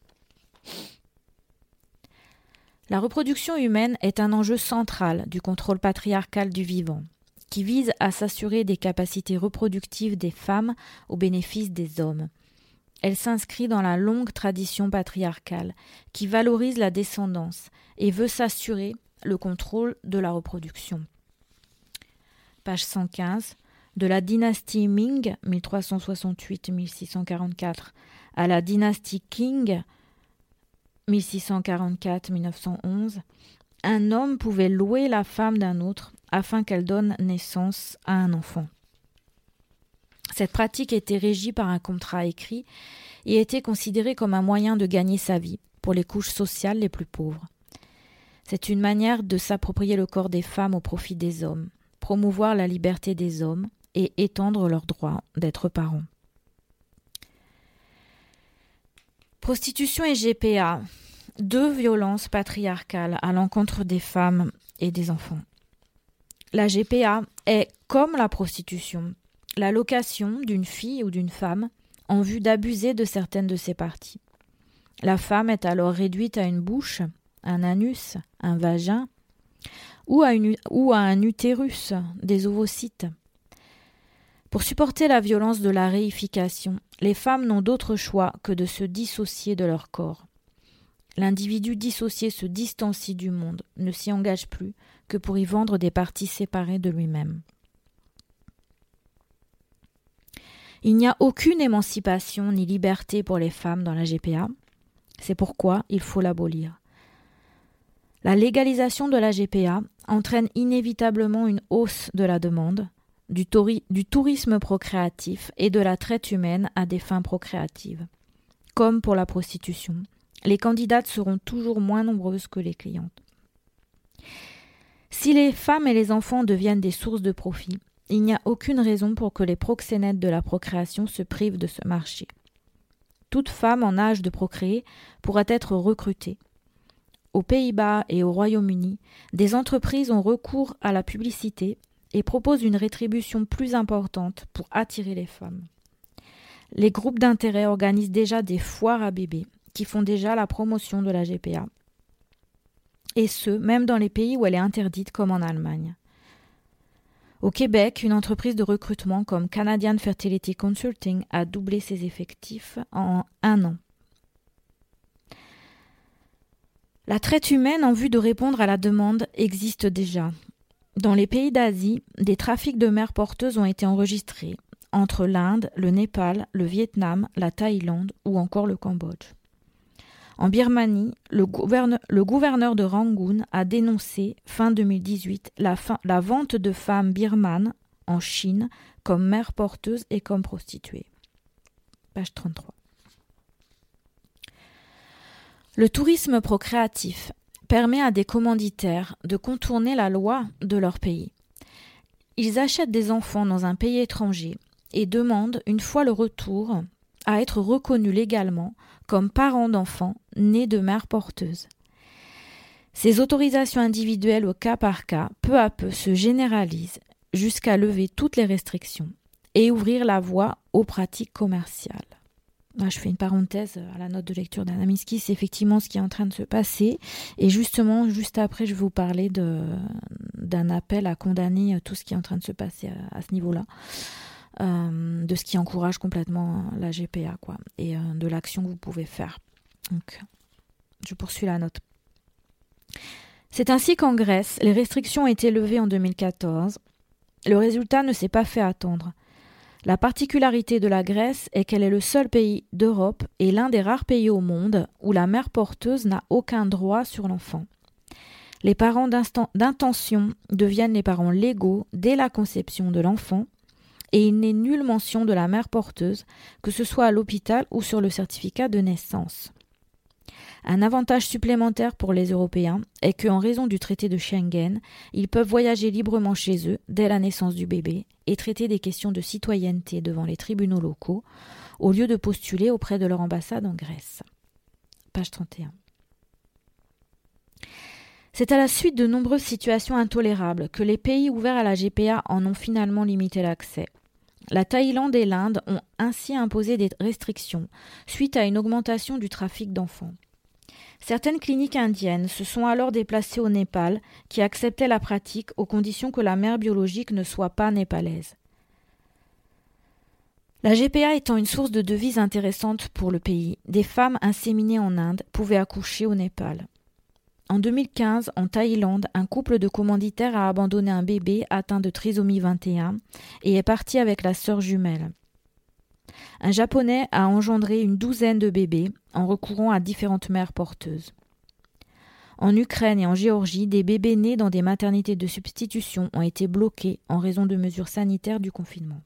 La reproduction humaine est un enjeu central du contrôle patriarcal du vivant, qui vise à s'assurer des capacités reproductives des femmes au bénéfice des hommes. Elle s'inscrit dans la longue tradition patriarcale qui valorise la descendance et veut s'assurer le contrôle de la reproduction. Page 115. De la dynastie Ming, 1368-1644, à la dynastie Qing, 1644-1911, un homme pouvait louer la femme d'un autre afin qu'elle donne naissance à un enfant. Cette pratique était régie par un contrat écrit et était considérée comme un moyen de gagner sa vie pour les couches sociales les plus pauvres. C'est une manière de s'approprier le corps des femmes au profit des hommes, promouvoir la liberté des hommes et étendre leur droit d'être parents. Prostitution et GPA, deux violences patriarcales à l'encontre des femmes et des enfants. La GPA est, comme la prostitution, la location d'une fille ou d'une femme en vue d'abuser de certaines de ses parties. La femme est alors réduite à une bouche, un anus, un vagin ou à un utérus, des ovocytes. Pour supporter la violence de la réification, les femmes n'ont d'autre choix que de se dissocier de leur corps. L'individu dissocié se distancie du monde, ne s'y engage plus que pour y vendre des parties séparées de lui-même. Il n'y a aucune émancipation ni liberté pour les femmes dans la GPA. C'est pourquoi il faut l'abolir. La légalisation de la GPA entraîne inévitablement une hausse de la demande, du tourisme procréatif et de la traite humaine à des fins procréatives. Comme pour la prostitution, les candidates seront toujours moins nombreuses que les clientes. Si les femmes et les enfants deviennent des sources de profit, il n'y a aucune raison pour que les proxénètes de la procréation se privent de ce marché. Toute femme en âge de procréer pourra être recrutée. Aux Pays-Bas et au Royaume-Uni, des entreprises ont recours à la publicité et proposent une rétribution plus importante pour attirer les femmes. Les groupes d'intérêt organisent déjà des foires à bébés qui font déjà la promotion de la GPA. Et ce, même dans les pays où elle est interdite, comme en Allemagne. Au Québec, une entreprise de recrutement comme Canadian Fertility Consulting a doublé ses effectifs en 1 an. La traite humaine en vue de répondre à la demande existe déjà. Dans les pays d'Asie, des trafics de mères porteuses ont été enregistrés entre l'Inde, le Népal, le Vietnam, la Thaïlande ou encore le Cambodge. En Birmanie, le gouverneur de Rangoon a dénoncé, fin 2018, la vente de femmes birmanes en Chine comme mères porteuses et comme prostituées. Page 33. Le tourisme procréatif permet à des commanditaires de contourner la loi de leur pays. Ils achètent des enfants dans un pays étranger et demandent, une fois le retour, à être reconnus légalement comme parents d'enfants nés de mères porteuses. Ces autorisations individuelles au cas par cas, peu à peu, se généralisent jusqu'à lever toutes les restrictions et ouvrir la voie aux pratiques commerciales. Là, je fais une parenthèse à la note de lecture d'Anna Miskis, c'est effectivement ce qui est en train de se passer. Et justement, juste après, je vais vous parler d'un appel à condamner tout ce qui est en train de se passer à ce niveau-là. De ce qui encourage complètement la GPA, quoi, et de l'action que vous pouvez faire. Donc, je poursuis la note. C'est ainsi qu'en Grèce, les restrictions ont été levées en 2014. Le résultat ne s'est pas fait attendre. La particularité de la Grèce est qu'elle est le seul pays d'Europe et l'un des rares pays au monde où la mère porteuse n'a aucun droit sur l'enfant. Les parents d'intention deviennent les parents légaux dès la conception de l'enfant et il n'est nulle mention de la mère porteuse, que ce soit à l'hôpital ou sur le certificat de naissance. Un avantage supplémentaire pour les Européens est qu'en raison du traité de Schengen, ils peuvent voyager librement chez eux dès la naissance du bébé et traiter des questions de citoyenneté devant les tribunaux locaux au lieu de postuler auprès de leur ambassade en Grèce. Page 31. C'est à la suite de nombreuses situations intolérables que les pays ouverts à la GPA en ont finalement limité l'accès. La Thaïlande et l'Inde ont ainsi imposé des restrictions suite à une augmentation du trafic d'enfants. Certaines cliniques indiennes se sont alors déplacées au Népal, qui acceptait la pratique aux conditions que la mère biologique ne soit pas népalaise. La GPA étant une source de devises intéressante pour le pays, des femmes inséminées en Inde pouvaient accoucher au Népal. En 2015, en Thaïlande, un couple de commanditaires a abandonné un bébé atteint de trisomie 21 et est parti avec la sœur jumelle. Un Japonais a engendré une douzaine de bébés en recourant à différentes mères porteuses. En Ukraine et en Géorgie, des bébés nés dans des maternités de substitution ont été bloqués en raison de mesures sanitaires du confinement.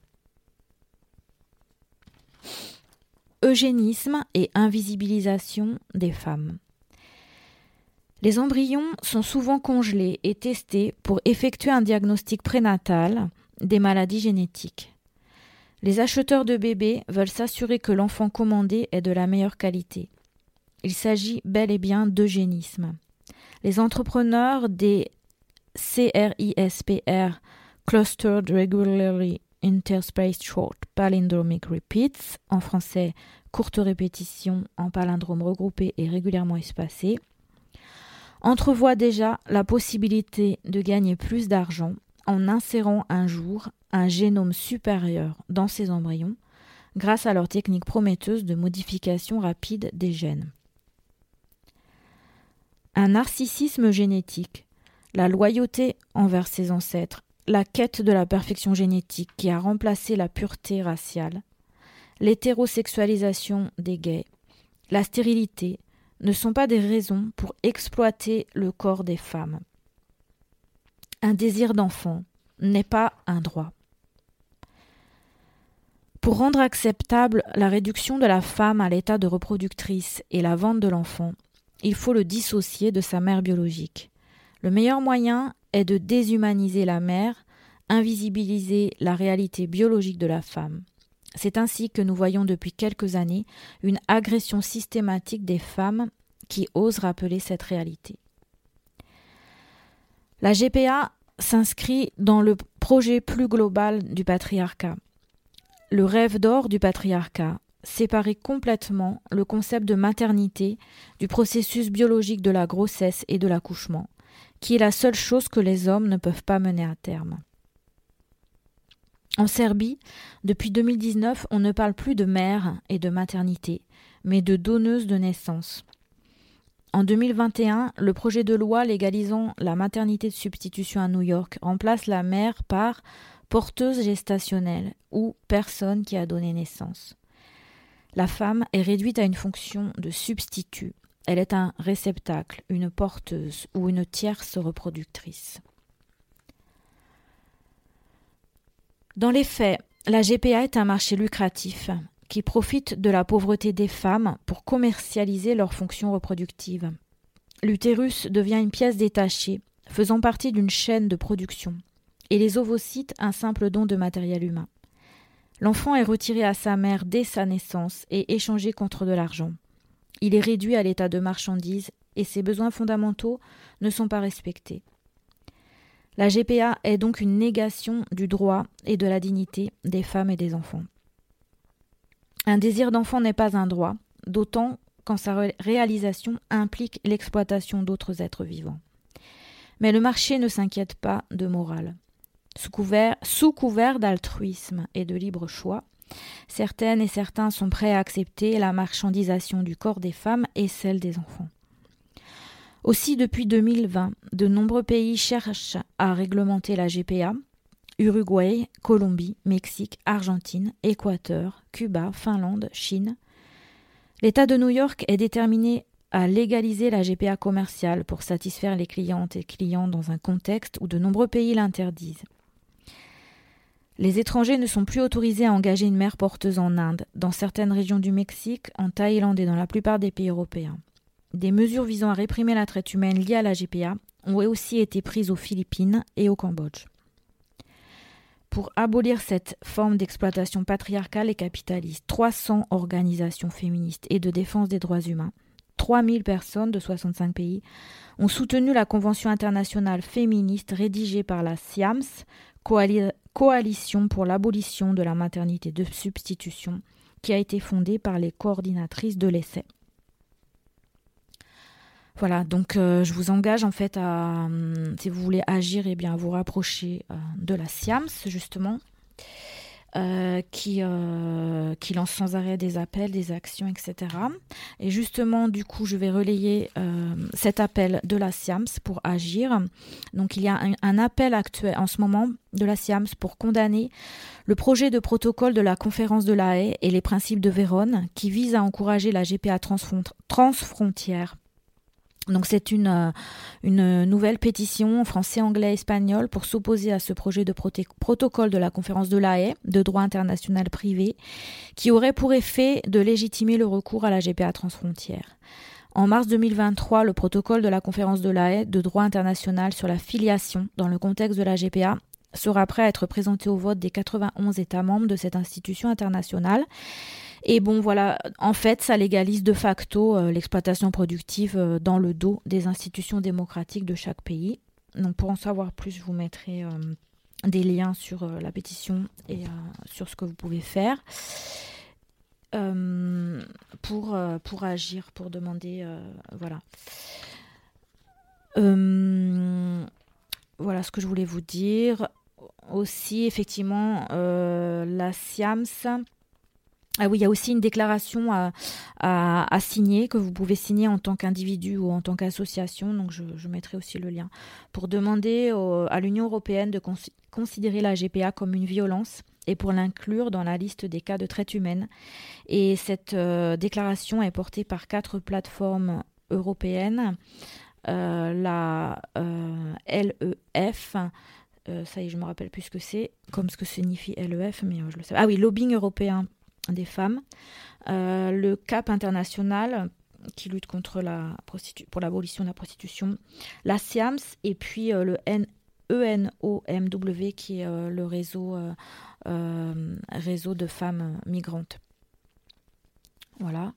Eugénisme et invisibilisation des femmes. Les embryons sont souvent congelés et testés pour effectuer un diagnostic prénatal des maladies génétiques. Les acheteurs de bébés veulent s'assurer que l'enfant commandé est de la meilleure qualité. Il s'agit bel et bien d'eugénisme. Les entrepreneurs des CRISPR, Clustered Regularly Interspaced Short Palindromic Repeats, en français courte répétition en palindrome regroupé et régulièrement espacé, entrevoient déjà la possibilité de gagner plus d'argent en insérant un jour un génome supérieur dans ces embryons grâce à leur technique prometteuse de modification rapide des gènes. Un narcissisme génétique, la loyauté envers ses ancêtres, la quête de la perfection génétique qui a remplacé la pureté raciale, l'hétérosexualisation des gays, la stérilité ne sont pas des raisons pour exploiter le corps des femmes. Un désir d'enfant n'est pas un droit. Pour rendre acceptable la réduction de la femme à l'état de reproductrice et la vente de l'enfant, il faut le dissocier de sa mère biologique. Le meilleur moyen est de déshumaniser la mère, invisibiliser la réalité biologique de la femme. C'est ainsi que nous voyons depuis quelques années une agression systématique des femmes qui osent rappeler cette réalité. La GPA s'inscrit dans le projet plus global du patriarcat. Le rêve d'or du patriarcat, séparer complètement le concept de maternité du processus biologique de la grossesse et de l'accouchement, qui est la seule chose que les hommes ne peuvent pas mener à terme. En Serbie, depuis 2019, on ne parle plus de mère et de maternité, mais de donneuse de naissance. En 2021, le projet de loi légalisant la maternité de substitution à New York remplace la mère par porteuse gestationnelle ou personne qui a donné naissance. La femme est réduite à une fonction de substitut. Elle est un réceptacle, une porteuse ou une tierce reproductrice. Dans les faits, la GPA est un marché lucratif qui profite de la pauvreté des femmes pour commercialiser leurs fonctions reproductives. L'utérus devient une pièce détachée, faisant partie d'une chaîne de production, et les ovocytes un simple don de matériel humain. L'enfant est retiré à sa mère dès sa naissance et échangé contre de l'argent. Il est réduit à l'état de marchandise et ses besoins fondamentaux ne sont pas respectés. La GPA est donc une négation du droit et de la dignité des femmes et des enfants. Un désir d'enfant n'est pas un droit, d'autant quand sa réalisation implique l'exploitation d'autres êtres vivants. Mais le marché ne s'inquiète pas de morale. Sous couvert d'altruisme et de libre choix, certaines et certains sont prêts à accepter la marchandisation du corps des femmes et celle des enfants. Aussi, depuis 2020, de nombreux pays cherchent à réglementer la GPA. Uruguay, Colombie, Mexique, Argentine, Équateur, Cuba, Finlande, Chine. L'État de New York est déterminé à légaliser la GPA commerciale pour satisfaire les clientes et clients dans un contexte où de nombreux pays l'interdisent. Les étrangers ne sont plus autorisés à engager une mère porteuse en Inde, dans certaines régions du Mexique, en Thaïlande et dans la plupart des pays européens. des mesures visant à réprimer la traite humaine liée à la GPA ont aussi été prises aux Philippines et au Cambodge. Pour abolir cette forme d'exploitation patriarcale et capitaliste, 300 organisations féministes et de défense des droits humains, 3000 personnes de 65 pays, ont soutenu la Convention internationale féministe rédigée par la CIAMS, Coalition pour l'abolition de la maternité de substitution, qui a été fondée par les coordinatrices de l'essai. Voilà, donc je vous engage en fait à, si vous voulez agir, à vous rapprocher de la CIAMS justement, qui lance sans arrêt des appels, des actions, etc. Et justement, du coup, je vais relayer cet appel de la CIAMS pour agir. Donc, il y a un appel actuel en ce moment de la CIAMS pour condamner le projet de protocole de la conférence de La Haye et les principes de Vérone qui vise à encourager la GPA transfrontière. Donc c'est une nouvelle pétition en français, anglais, espagnol pour s'opposer à ce projet de protocole de la conférence de La Haye de droit international privé qui aurait pour effet de légitimer le recours à la GPA transfrontière. En mars 2023, le protocole de la conférence de La Haye de droit international sur la filiation dans le contexte de la GPA sera prêt à être présenté au vote des 91 États membres de cette institution internationale. Et bon, voilà, en fait, ça légalise de facto l'exploitation productive dans le dos des institutions démocratiques de chaque pays. Donc, pour en savoir plus, je vous mettrai des liens sur la pétition et sur ce que vous pouvez faire pour agir, pour demander, voilà. Voilà ce que je voulais vous dire. Aussi, effectivement, la CIAMS... Ah oui, il y a aussi une déclaration à signer, que vous pouvez signer en tant qu'individu ou en tant qu'association, donc je mettrai aussi le lien, pour demander à l'Union européenne de considérer la GPA comme une violence et pour l'inclure dans la liste des cas de traite humaine. Et cette déclaration est portée par 4 plateformes européennes, la LEF, ça y est, je me rappelle plus ce que c'est, comme ce que signifie LEF, mais je le sais. Ah oui, Lobbying européen des femmes, le CAP international qui lutte contre pour l'abolition de la prostitution, la CIAMS et puis le ENOMW qui est le réseau de femmes migrantes. Voilà.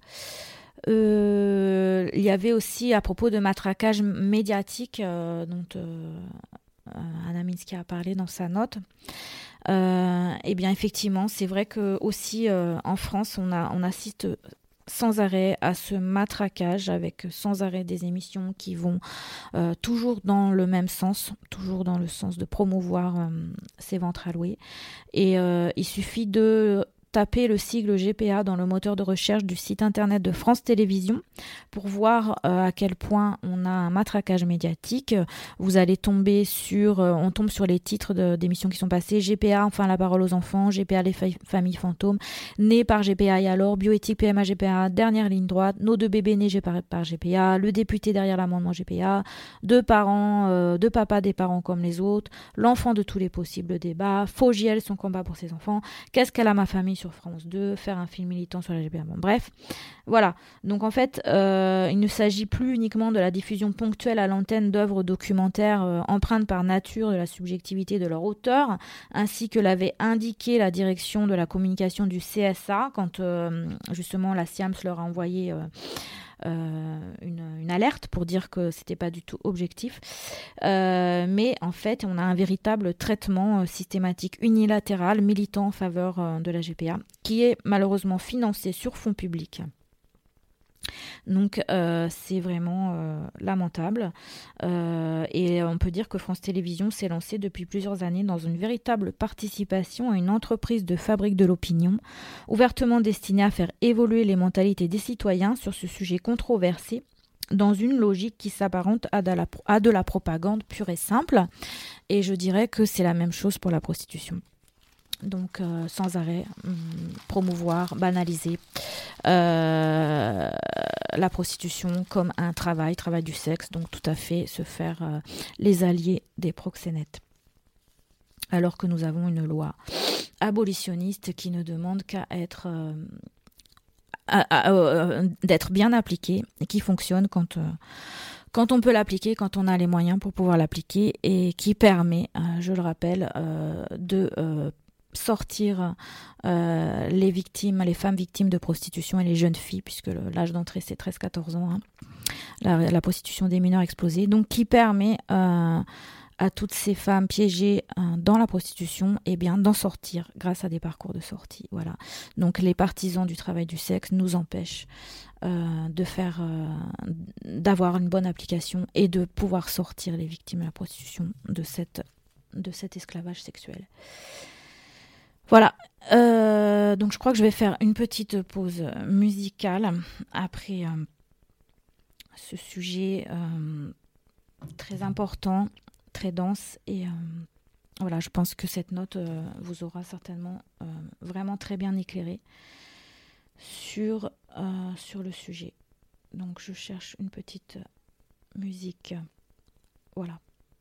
Il y avait aussi à propos de matraquage médiatique dont Anna Minsky a parlé dans sa note. Eh bien effectivement, c'est vrai que aussi en France, on assiste sans arrêt à ce matraquage avec sans arrêt des émissions qui vont toujours dans le même sens, toujours dans le sens de promouvoir ces ventres alloués. Et il suffit de taper le sigle GPA dans le moteur de recherche du site internet de France Télévisions pour voir à quel point on a un matraquage médiatique. Vous allez tomber on tombe sur les titres d'émissions qui sont passées. GPA, enfin la parole aux enfants, GPA, les familles fantômes, né par GPA et alors, bioéthique PMA GPA, dernière ligne droite, nos 2 bébés nés par GPA, le député derrière l'amendement GPA, 2 parents, 2 papas des parents comme les autres, l'enfant de tous les possibles débats, Fogiel, son combat pour ses enfants, qu'est-ce qu'elle a ma famille sur France 2, faire un film militant sur la GPA. Bon, bref, voilà. Donc en fait, il ne s'agit plus uniquement de la diffusion ponctuelle à l'antenne d'œuvres documentaires empreintes par nature de la subjectivité de leur auteur, ainsi que l'avait indiqué la direction de la communication du CSA quand justement la CIAMS leur a envoyé une alerte pour dire que c'était pas du tout objectif, mais en fait on a un véritable traitement systématique unilatéral militant en faveur de la GPA qui est malheureusement financé sur fonds publics. Donc c'est vraiment lamentable et on peut dire que France Télévisions s'est lancée depuis plusieurs années dans une véritable participation à une entreprise de fabrique de l'opinion ouvertement destinée à faire évoluer les mentalités des citoyens sur ce sujet controversé dans une logique qui s'apparente à de la propagande pure et simple, et je dirais que c'est la même chose pour la prostitution. Donc sans arrêt promouvoir, banaliser la prostitution comme un travail du sexe, donc tout à fait se faire les alliés des proxénètes. Alors que nous avons une loi abolitionniste qui ne demande qu'à être d'être bien appliqué et qui fonctionne quand on peut l'appliquer, quand on a les moyens pour pouvoir l'appliquer, et qui permet, je le rappelle, de sortir les femmes victimes de prostitution et les jeunes filles, puisque l'âge d'entrée c'est 13-14 ans, la prostitution des mineurs explosée, donc qui permet à toutes ces femmes piégées dans la prostitution, d'en sortir grâce à des parcours de sortie. Voilà. Donc les partisans du travail du sexe nous empêchent d'avoir une bonne application et de pouvoir sortir les victimes de la prostitution de cet esclavage sexuel. Voilà. Donc je crois que je vais faire une petite pause musicale après ce sujet très important, très dense, et voilà, je pense que cette note vous aura certainement vraiment très bien éclairé sur le sujet. Donc je cherche une petite musique. Voilà.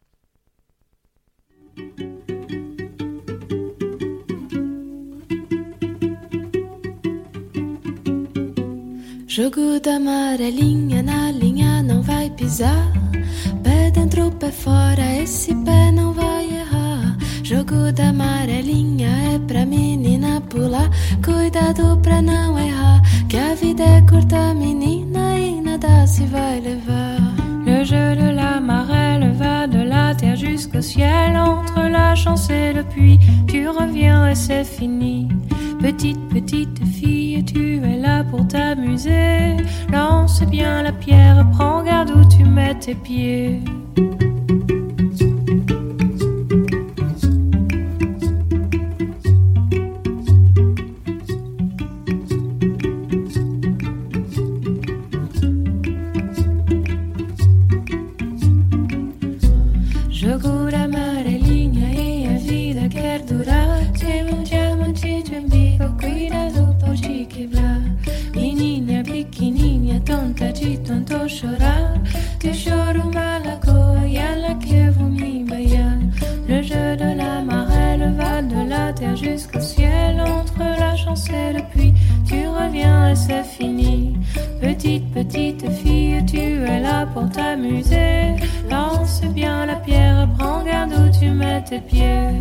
Jogo da amarelinha na linha não vai pisar. Pé dentro, pé fora, esse pé não vai errar. Jogo da amarelinha é pra menina pular. Cuidado pra não errar, que a vida é curta, menina, e nada se vai levar. Le jeu de la marelle va de la terre jusqu'au ciel. Entre la chance et le puits, tu reviens et c'est fini. Petite fille, tu es là pour t'amuser. Lance bien la pierre, prends garde où tu mets tes pieds. Jogo da amarelinha e a vida quer durar. Tem diamante de umbigo, cuidado pode te quebrar. Menina pequenininha, tonta de tanto chorar. Teu choro malagoa e ela quer me bailar. Le jeu de la marelle va de la terre jusqu'au ciel. Entre la chance et le puits, tu reviens et c'est fini. Petite fille, tu es là pour t'amuser. Lance bien la pierre, prends garde où tu mets tes pieds.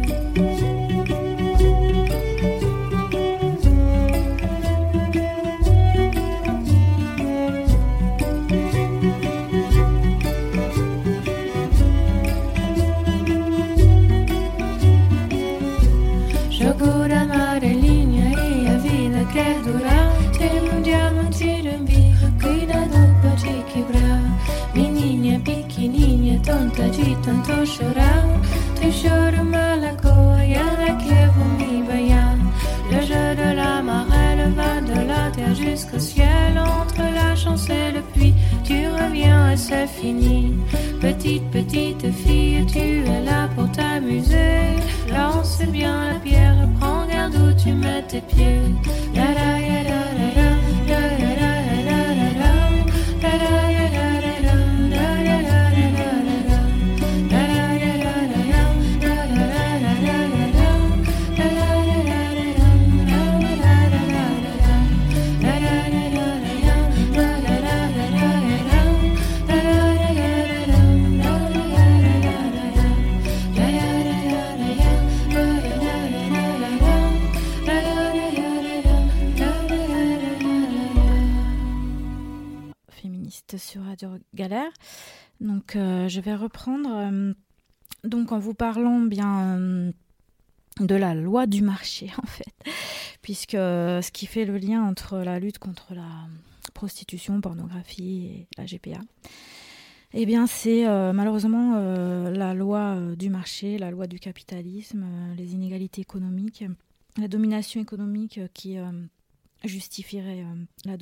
Jogo da amarelinha e a vida quer durar. Tem diamante de umbigo, cuidado pode te quebrar. Menina pequenininha, tonta de tanto chorar. Teu choro malagoa e ela quer me bailar. Le jeu de la marelle va de la terre jusqu'au ciel. Entre la chance et le puits, tu reviens et c'est fini. Petite fille, tu es là pour t'amuser. Lance bien la pierre, prends garde où tu mets tes pieds. La la ya la la la, la la la la la la, la la ya la la la, la la la la la la, la la ya la la la, la la la la la la, la la ya la la la, la la la la la la, la la ya la la la, la la la la la la, la la ya la la la, la la la la la la, la ya la ya la ya, la la la la la la, la la ya la la la, la la la la la. Féministe sur Radio Galère. Donc je vais reprendre donc en vous parlant bien de la loi du marché en fait, puisque ce qui fait le lien entre la lutte contre la prostitution, pornographie et la GPA, eh bien c'est malheureusement la loi du marché, la loi du capitalisme, les inégalités économiques, la domination économique qui justifierait la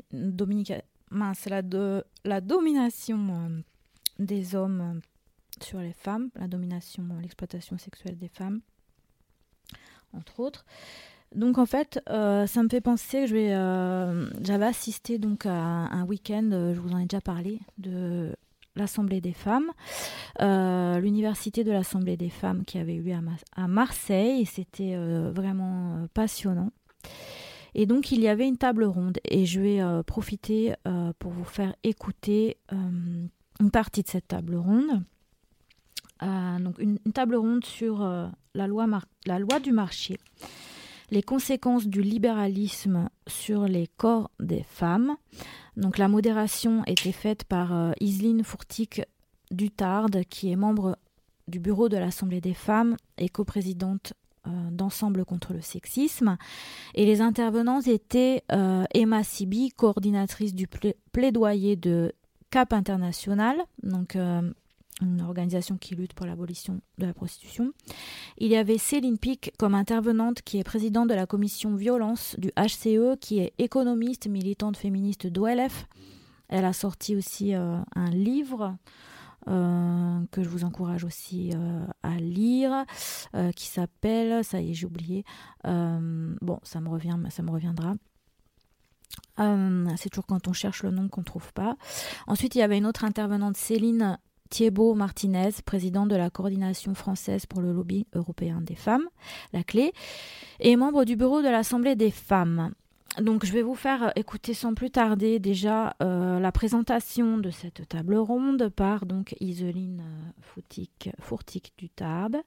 domination des hommes sur les femmes, la domination, l'exploitation sexuelle des femmes, entre autres. Donc en fait, ça me fait penser que j'avais assisté donc à un week-end, je vous en ai déjà parlé, de l'Assemblée des femmes, l'université de l'Assemblée des femmes qui avait eu à Marseille, et c'était vraiment passionnant. Et donc, il y avait une table ronde. Et je vais profiter pour vous faire écouter une partie de cette table ronde. Donc une table ronde sur la loi du marché, les conséquences du libéralisme sur les corps des femmes. Donc la modération était faite par Iseline Fourtic-Dutarde, qui est membre du bureau de l'Assemblée des femmes et coprésidente d'Ensemble contre le sexisme. Et les intervenantes étaient Emma Siby, coordinatrice du plaidoyer de CAP International, donc une organisation qui lutte pour l'abolition de la prostitution. Il y avait Céline Pic comme intervenante, qui est présidente de la commission violence du HCE, qui est économiste, militante féministe d'OLF. Elle a sorti aussi un livre que je vous encourage aussi à lire, qui s'appelle, ça y est, j'ai oublié, bon, ça me reviendra. C'est toujours quand on cherche le nom qu'on ne trouve pas. Ensuite, il y avait une autre intervenante, Céline Thiebaud-Martinez, présidente de la coordination française pour le lobby européen des femmes, la CLÉ, et membre du bureau de l'Assemblée des femmes. Donc je vais vous faire écouter sans plus tarder déjà la présentation de cette table ronde par donc Iseline Fourtic-Dutarde.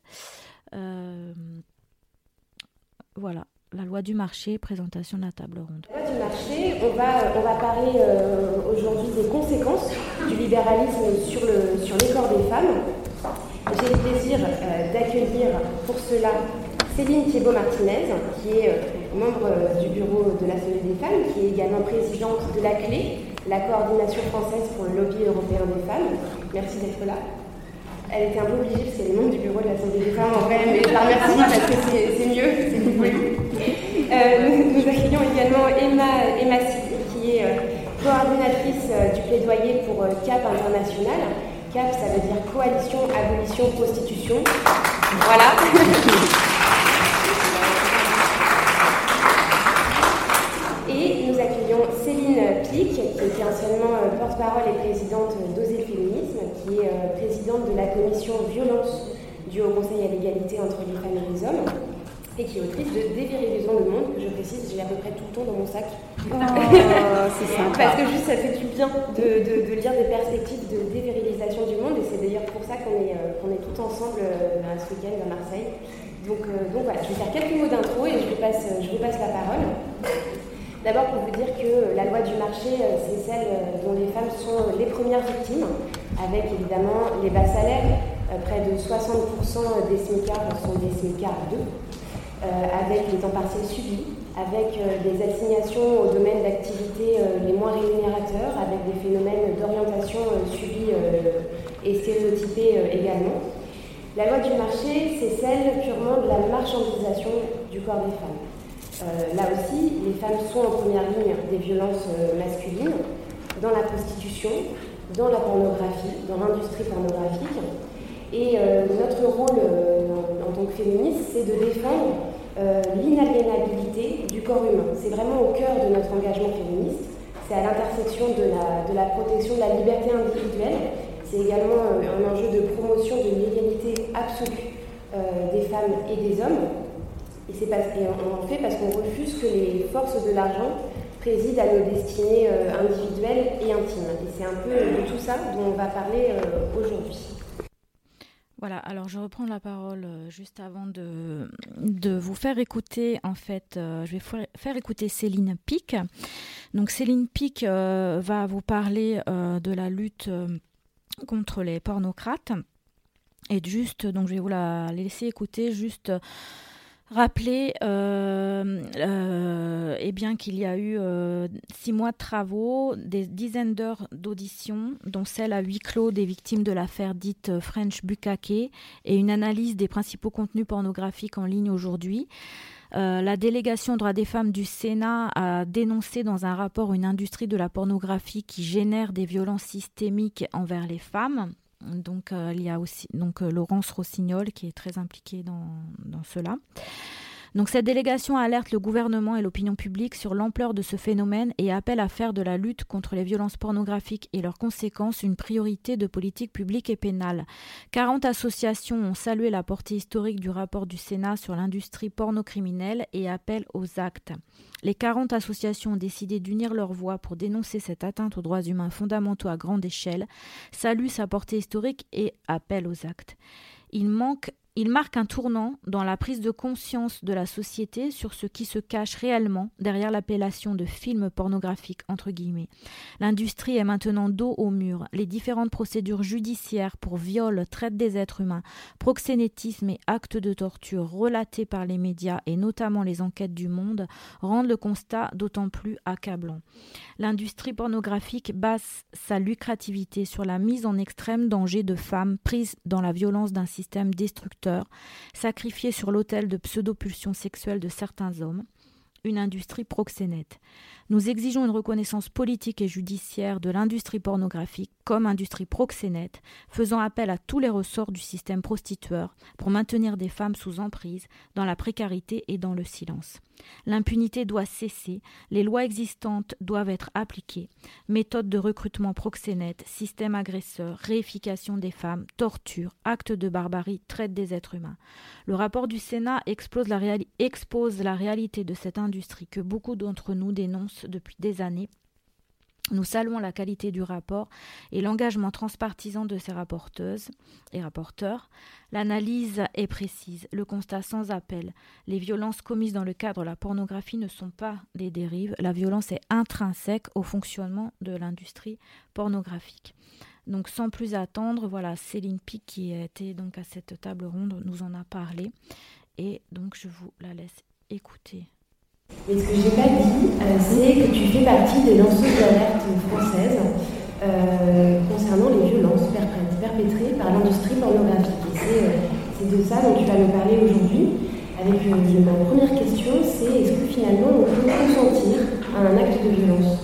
Voilà. La loi du marché, présentation de la table ronde. La loi du marché, on va parler aujourd'hui des conséquences du libéralisme sur les corps des femmes. J'ai le plaisir d'accueillir pour cela Céline Thiebaud-Martinez, qui est membre du bureau de l'Assemblée des femmes, qui est également présidente de la CLÉ, la coordination française pour le lobby européen des femmes. Merci d'être là. Elle était un peu obligée parce qu'elle est membre du bureau de l'Assemblée des femmes en vrai, mais je la remercie parce que c'est mieux, c'est plus poli. Nous accueillons également Emma Siby, qui est coordinatrice du plaidoyer pour CAP International. CAP, ça veut dire Coalition Abolition Prostitution. Voilà. Et nous accueillons Céline Pic, qui était anciennement porte-parole et présidente d'Oser le féminisme, qui est présidente de la commission violence du Haut Conseil à l'égalité entre les femmes et les hommes, et qui est autrice de Dévirilisons le monde, que je précise, j'ai à peu près tout le temps dans mon sac. Oh, c'est sympa. Parce que juste, ça fait du bien de lire des perspectives de dévirilisation du monde, et c'est d'ailleurs pour ça qu'on est tout ensemble ce week-end à Marseille. Donc voilà, je vais faire quelques mots d'intro et je vous passe la parole. D'abord pour vous dire que la loi du marché, c'est celle dont les femmes sont les premières victimes, avec évidemment les bas salaires. Près de 60% des smicards sont des smicards 2. Avec les temps partiels subis, avec des assignations aux domaines d'activité les moins rémunérateurs, avec des phénomènes d'orientation subis et stéréotypés également. La loi du marché, c'est celle purement de la marchandisation du corps des femmes. Là aussi, les femmes sont en première ligne des violences masculines, dans la prostitution, dans la pornographie, dans l'industrie pornographique. Et notre rôle en tant que féministe, c'est de défendre l'inaliénabilité du corps humain. C'est vraiment au cœur de notre engagement féministe. C'est à l'intersection de la protection de la liberté individuelle. C'est également un enjeu de promotion de l'égalité absolue des femmes et des hommes. Et on en fait parce qu'on refuse que les forces de l'argent président à nos destinées individuelles et intimes. Et c'est un peu de tout ça dont on va parler aujourd'hui. Voilà, alors je reprends la parole juste avant de vous faire écouter, en fait, je vais faire écouter Céline Pic. Donc Céline Pic va vous parler de la lutte contre les pornocrates. Et juste, donc je vais vous la laisser écouter, juste rappeler eh bien qu'il y a eu 6 mois de travaux, des dizaines d'heures d'auditions, dont celle à huis clos des victimes de l'affaire dite French Bukkake, et une analyse des principaux contenus pornographiques en ligne aujourd'hui. La délégation droits des femmes du Sénat a dénoncé dans un rapport une industrie de la pornographie qui génère des violences systémiques envers les femmes. Donc il y a aussi Laurence Rossignol qui est très impliquée dans cela. Donc cette délégation alerte le gouvernement et l'opinion publique sur l'ampleur de ce phénomène et appelle à faire de la lutte contre les violences pornographiques et leurs conséquences une priorité de politique publique et pénale. 40 associations ont salué la portée historique du rapport du Sénat sur l'industrie pornocriminelle et appellent aux actes. Les 40 associations ont décidé d'unir leurs voix pour dénoncer cette atteinte aux droits humains fondamentaux à grande échelle, saluent sa portée historique et appellent aux actes. Il marque un tournant dans la prise de conscience de la société sur ce qui se cache réellement derrière l'appellation de film pornographique, entre guillemets. L'industrie est maintenant dos au mur. Les différentes procédures judiciaires pour viol, traite des êtres humains, proxénétisme et actes de torture relatés par les médias et notamment les enquêtes du Monde rendent le constat d'autant plus accablant. L'industrie pornographique base sa lucrativité sur la mise en extrême danger de femmes prises dans la violence d'un système destructeur, sacrifiées sur l'autel de pseudo-pulsions sexuelles de certains hommes, une industrie proxénète. Nous exigeons une reconnaissance politique et judiciaire de l'industrie pornographique comme industrie proxénète, faisant appel à tous les ressorts du système prostitueur pour maintenir des femmes sous emprise, dans la précarité et dans le silence. L'impunité doit cesser, les lois existantes doivent être appliquées. Méthodes de recrutement proxénète, système agresseur, réification des femmes, torture, actes de barbarie, traite des êtres humains. Le rapport du Sénat expose la réalité de cette industrie que beaucoup d'entre nous dénoncent depuis des années. Nous saluons la qualité du rapport et l'engagement transpartisan de ses rapporteuses et rapporteurs. L'analyse est précise, le constat sans appel. Les violences commises dans le cadre de la pornographie ne sont pas des dérives. La violence est intrinsèque au fonctionnement de l'industrie pornographique. Donc sans plus attendre, voilà, Céline Pic qui était donc à cette table ronde nous en a parlé. Et donc je vous la laisse écouter. Mais ce que je n'ai pas dit, c'est que tu fais partie des lanceuses d'alerte françaises concernant les violences perpétrées par l'industrie pornographique. Et c'est de ça dont tu vas nous parler aujourd'hui. Avec ma première question, c'est est-ce que finalement on peut consentir à un acte de violence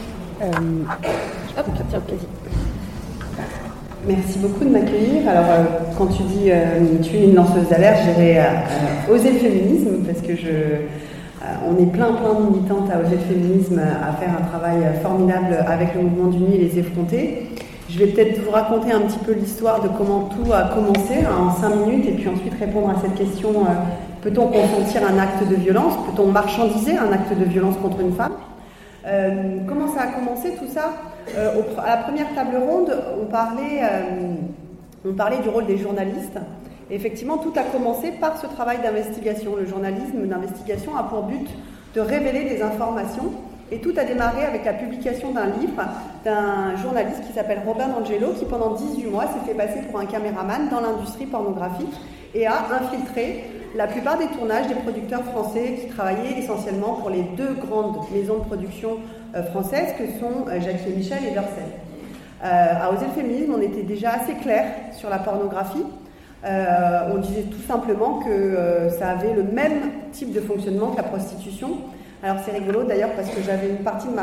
Merci beaucoup de m'accueillir. Alors, quand tu dis tu es une lanceuse d'alerte, je dirais oser le féminisme, parce que on est plein de militantes à Oser le féminisme, à faire un travail formidable avec le mouvement d'Unis et les effrontés. Je vais peut-être vous raconter un petit peu l'histoire de comment tout a commencé en 5 minutes et puis ensuite répondre à cette question, peut-on consentir un acte de violence? Peut-on marchandiser un acte de violence contre une femme? Comment ça a commencé tout ça? À la première table ronde, on parlait du rôle des journalistes. Et effectivement, tout a commencé par ce travail d'investigation. Le journalisme d'investigation a pour but de révéler des informations. Et tout a démarré avec la publication d'un livre d'un journaliste qui s'appelle Robin D'Angelo, qui pendant 18 mois s'est fait passer pour un caméraman dans l'industrie pornographique et a infiltré la plupart des tournages des producteurs français qui travaillaient essentiellement pour les 2 grandes maisons de production françaises que sont Jacques Michel et Dorcel. À Oser le féminisme, on était déjà assez clair sur la pornographie. On disait tout simplement que ça avait le même type de fonctionnement que la prostitution. Alors c'est rigolo d'ailleurs parce que j'avais une partie de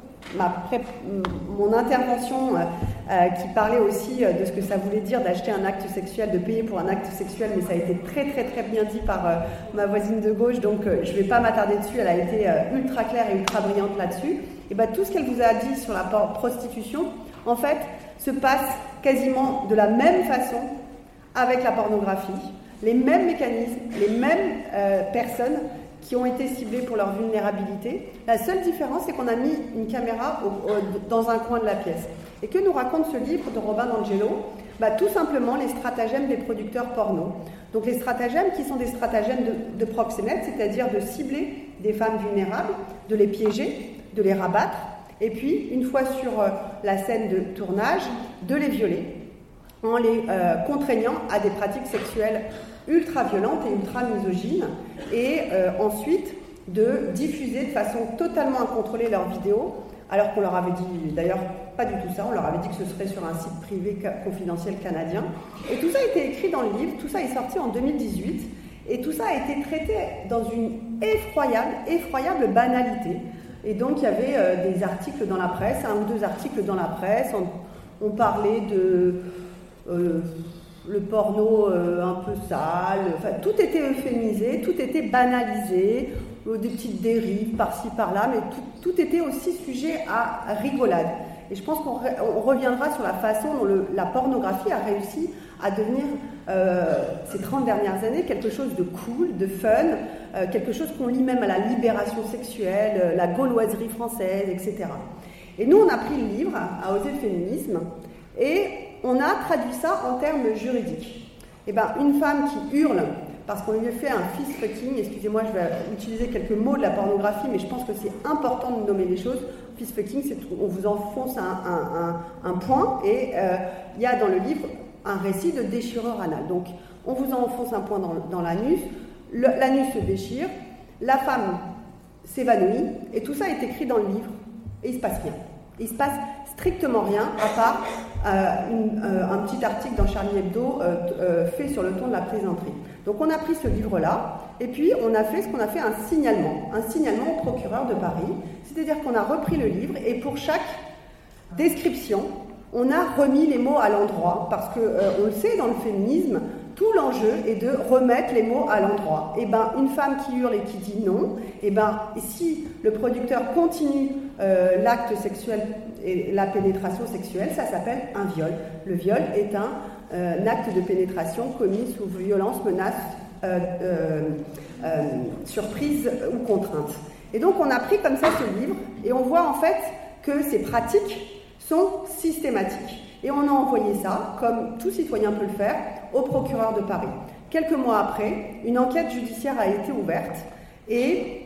mon intervention qui parlait aussi de ce que ça voulait dire d'acheter un acte sexuel, de payer pour un acte sexuel, mais ça a été très bien dit par ma voisine de gauche, donc je ne vais pas m'attarder dessus, elle a été ultra claire et ultra brillante là-dessus. Et bien tout ce qu'elle vous a dit sur la prostitution, en fait, se passe quasiment de la même façon avec la pornographie, les mêmes mécanismes, les mêmes personnes qui ont été ciblées pour leur vulnérabilité. La seule différence, c'est qu'on a mis une caméra dans un coin de la pièce. Et que nous raconte ce livre de Robin D'Angelo? Tout simplement les stratagèmes des producteurs porno. Donc les stratagèmes qui sont des stratagèmes de proxénètes, c'est-à-dire de cibler des femmes vulnérables, de les piéger, de les rabattre, et puis, une fois sur la scène de tournage, de les violer, en les contraignant à des pratiques sexuelles ultra violentes et ultra misogynes, et ensuite de diffuser de façon totalement incontrôlée leurs vidéos, alors qu'on leur avait dit, d'ailleurs pas du tout ça, on leur avait dit que ce serait sur un site privé confidentiel canadien. Et tout ça a été écrit dans le livre, tout ça est sorti en 2018, et tout ça a été traité dans une effroyable banalité. Et donc il y avait des articles dans la presse, 1 ou 2 articles dans la presse, on parlait le porno un peu sale, enfin, tout était euphémisé, tout était banalisé, des petites dérives par-ci par-là, mais tout était aussi sujet à rigolade. Et je pense qu'on reviendra sur la façon dont la pornographie a réussi à devenir, ces 30 dernières années, quelque chose de cool, de fun, quelque chose qu'on lie même à la libération sexuelle, la gauloiserie française, etc. Et nous, on a pris le livre, à oser le féminisme, et on a traduit ça en termes juridiques. Et ben, une femme qui hurle parce qu'on lui a fait un fist fucking, excusez-moi, je vais utiliser quelques mots de la pornographie, mais je pense que c'est important de nommer les choses. Fist fucking, c'est on vous enfonce un point, et il y a dans le livre un récit de déchirure anale. Donc, on vous enfonce un point dans l'anus, l'anus se déchire, la femme s'évanouit, et tout ça est écrit dans le livre, et il se passe rien. Il se passe strictement rien, à part un petit article dans Charlie Hebdo fait sur le ton de la plaisanterie. Donc on a pris ce livre-là, et puis on a fait ce qu'on a fait un signalement au procureur de Paris, c'est-à-dire qu'on a repris le livre, et pour chaque description, on a remis les mots à l'endroit, parce que on le sait, dans le féminisme, tout l'enjeu est de remettre les mots à l'endroit. Et ben, une femme qui hurle et qui dit non, et ben, si le producteur continue l'acte sexuel et la pénétration sexuelle, ça s'appelle un viol. Le viol est un acte de pénétration commis sous violence, menace, surprise ou contrainte. Et donc, on a pris comme ça ce livre, et on voit en fait que ces pratiques sont systématiques. Et on a envoyé ça, comme tout citoyen peut le faire, au procureur de Paris. Quelques mois après, une enquête judiciaire a été ouverte, et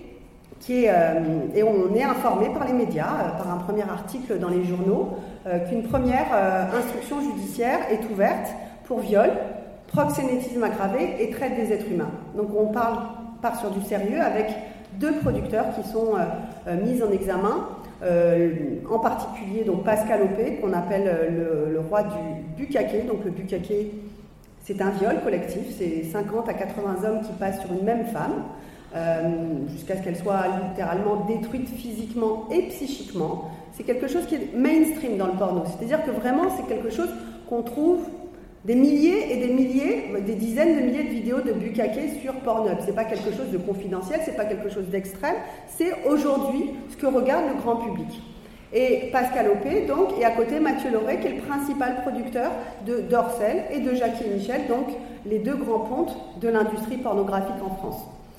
on est informé par les médias, par un premier article dans les journaux, qu'une première instruction judiciaire est ouverte pour viol, proxénétisme aggravé et traite des êtres humains. Donc on part sur du sérieux avec 2 producteurs qui sont mis en examen, en particulier donc Pascal Opé, qu'on appelle le roi du bukkake. Donc le bukkake, c'est un viol collectif, c'est 50 à 80 hommes qui passent sur une même femme, jusqu'à ce qu'elle soit littéralement détruite physiquement et psychiquement. C'est quelque chose qui est mainstream dans le porno, c'est-à-dire que vraiment c'est quelque chose qu'on trouve des milliers et des milliers, des dizaines de milliers de vidéos de bukkake sur Pornhub. C'est pas quelque chose de confidentiel, c'est pas quelque chose d'extrême, c'est aujourd'hui ce que regarde le grand public. Et Pascal Opé, donc, et à côté Mathieu Lauré, qui est le principal producteur de Dorcel et de Jackie et Michel, donc les 2 grands pontes de l'industrie pornographique en France.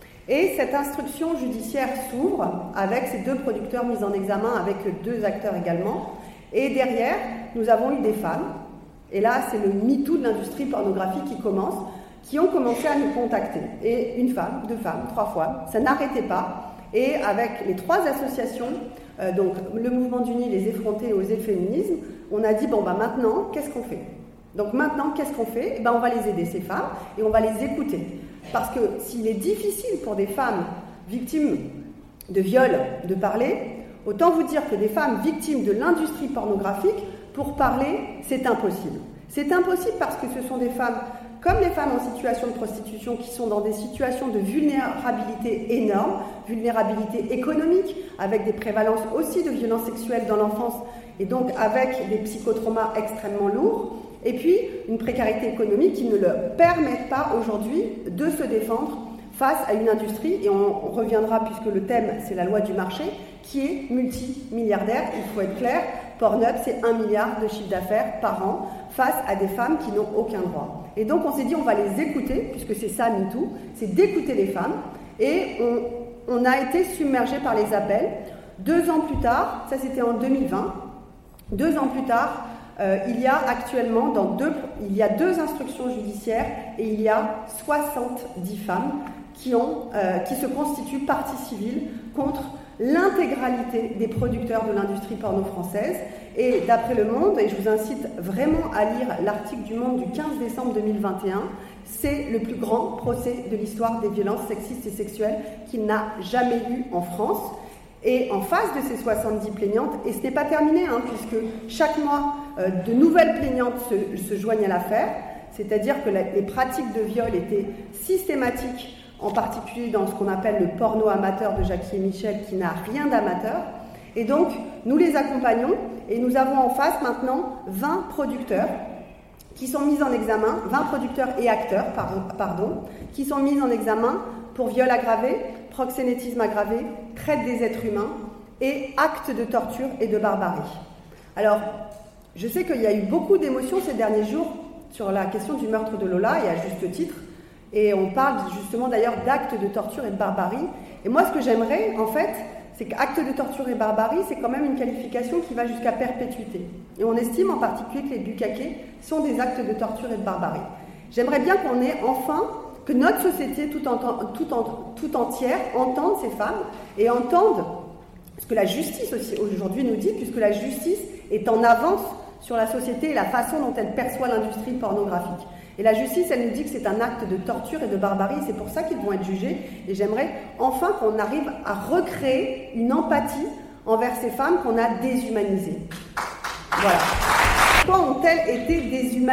Et cette instruction judiciaire s'ouvre avec ces 2 producteurs mis en examen, avec 2 acteurs également. Et derrière, nous avons eu des femmes, et là c'est le MeToo de l'industrie pornographique qui commence, qui ont commencé à nous contacter. Et 1 femme, 2 femmes, 3 fois, ça n'arrêtait pas. Et avec les 3 associations, donc le Mouvement du Nid, les Effrontés et Oser le féminisme, on a dit, bon bah maintenant, qu'est-ce qu'on fait ? Donc maintenant, qu'est-ce qu'on fait ? On va les aider, ces femmes, et on va les écouter. Parce que s'il est difficile pour des femmes victimes de viol de parler, autant vous dire que des femmes victimes de l'industrie pornographique, pour parler, c'est impossible. C'est impossible parce que ce sont des femmes, comme les femmes en situation de prostitution, qui sont dans des situations de vulnérabilité énorme, vulnérabilité économique, avec des prévalences aussi de violences sexuelles dans l'enfance, et donc avec des psychotraumas extrêmement lourds, et puis une précarité économique qui ne leur permet pas aujourd'hui de se défendre face à une industrie, et on reviendra puisque le thème c'est la loi du marché, qui est multimilliardaire, il faut être clair. Pornhub, c'est 1 milliard de chiffre d'affaires par an face à des femmes qui n'ont aucun droit. Et donc on s'est dit on va les écouter, puisque c'est ça MeToo, c'est d'écouter les femmes, et on a été submergé par les appels. 2 ans plus tard, ça c'était en 2020, 2 ans plus tard, il y a actuellement il y a 2 instructions judiciaires et il y a 70 femmes qui se constituent partie civile contre l'intégralité des producteurs de l'industrie porno française. Et d'après Le Monde, et je vous incite vraiment à lire l'article du Monde du 15 décembre 2021, c'est le plus grand procès de l'histoire des violences sexistes et sexuelles qu'il n'a jamais eu en France. Et en face de ces 70 plaignantes, et ce n'est pas terminé, puisque chaque mois, de nouvelles plaignantes se joignent à l'affaire, c'est-à-dire que les pratiques de viol étaient systématiques, en particulier dans ce qu'on appelle le porno amateur de Jackie et Michel, qui n'a rien d'amateur. Et donc, nous les accompagnons, et nous avons en face maintenant 20 producteurs qui sont mises en examen, 20 producteurs et acteurs, qui sont mises en examen pour viol aggravé, proxénétisme aggravé, traite des êtres humains et actes de torture et de barbarie. Alors, je sais qu'il y a eu beaucoup d'émotions ces derniers jours sur la question du meurtre de Lola, et à juste titre, et on parle justement d'ailleurs d'actes de torture et de barbarie. Et moi, ce que j'aimerais, en fait, c'est qu'actes de torture et barbarie, c'est quand même une qualification qui va jusqu'à perpétuité. Et on estime en particulier que les bukake sont des actes de torture et de barbarie. J'aimerais bien qu'on ait enfin, que notre société tout entière entende ces femmes et entende ce que la justice aussi aujourd'hui nous dit, puisque la justice est en avance sur la société et la façon dont elle perçoit l'industrie pornographique. Et la justice, elle nous dit que c'est un acte de torture et de barbarie, c'est pour ça qu'ils vont être jugés. Et j'aimerais enfin qu'on arrive à recréer une empathie envers ces femmes qu'on a déshumanisées. Voilà. Pourquoi ont-elles été déshumanisées ?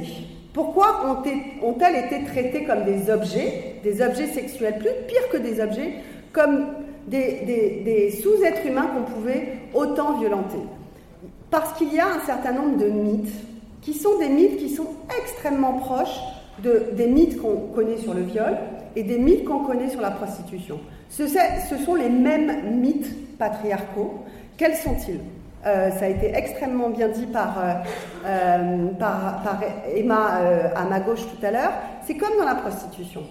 Pourquoi ont-elles été traitées comme des objets sexuels, pire que des objets, comme des sous-êtres humains qu'on pouvait autant violenter ? Parce qu'il y a un certain nombre de mythes, qui sont des mythes qui sont extrêmement proches des mythes qu'on connaît sur le viol et des mythes qu'on connaît sur la prostitution. Ce sont les mêmes mythes patriarcaux. Quels sont-ils ? Ça a été extrêmement bien dit par Emma à ma gauche tout à l'heure. C'est comme dans la prostitution.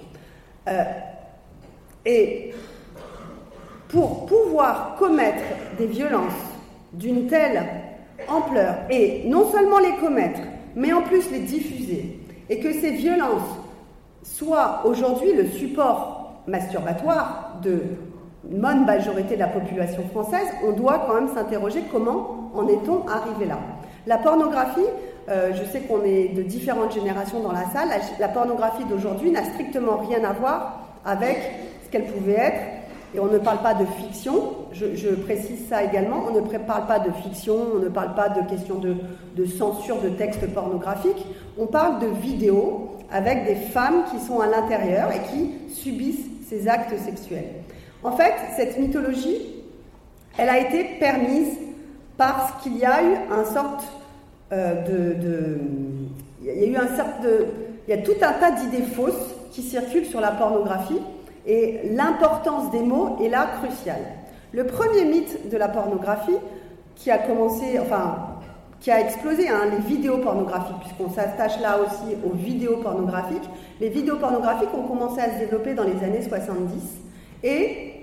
Et pour pouvoir commettre des violences d'une telle ampleur, et non seulement les commettre, mais en plus les diffuser, et que ces violences soient aujourd'hui le support masturbatoire de une bonne majorité de la population française, on doit quand même s'interroger comment en est-on arrivé là. La pornographie, je sais qu'on est de différentes générations dans la salle, la pornographie d'aujourd'hui n'a strictement rien à voir avec ce qu'elle pouvait être. Et on ne parle pas de fiction, je précise ça également, on ne parle pas de fiction, on ne parle pas de questions de censure de textes pornographiques, on parle de vidéos avec des femmes qui sont à l'intérieur et qui subissent ces actes sexuels. En fait, cette mythologie, elle a été permise parce qu'il y a eu il y a tout un tas d'idées fausses qui circulent sur la pornographie. Et l'importance des mots est là cruciale. Le premier mythe de la pornographie qui a explosé, les vidéos pornographiques, puisqu'on s'attache là aussi aux vidéos pornographiques. Les vidéos pornographiques ont commencé à se développer dans les années 70 et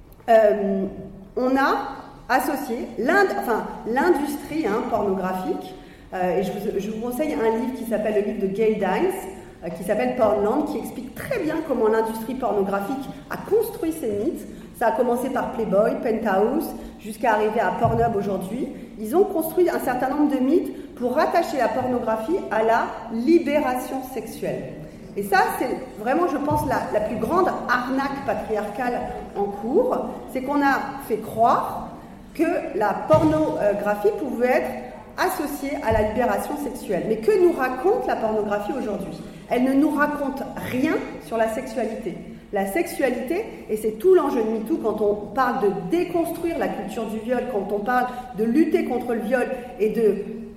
on a associé l'industrie pornographique. Et je vous conseille un livre qui s'appelle le livre de Gail Dines, qui s'appelle Pornland, qui explique très bien comment l'industrie pornographique a construit ces mythes. Ça a commencé par Playboy, Penthouse, jusqu'à arriver à Pornhub aujourd'hui. Ils ont construit un certain nombre de mythes pour rattacher la pornographie à la libération sexuelle. Et ça, c'est vraiment, je pense, la plus grande arnaque patriarcale en cours. C'est qu'on a fait croire que la pornographie pouvait être associée à la libération sexuelle. Mais que nous raconte la pornographie aujourd'hui ? Elle ne nous raconte rien sur la sexualité. La sexualité, et c'est tout l'enjeu de MeToo, quand on parle de déconstruire la culture du viol, quand on parle de lutter contre le viol et de...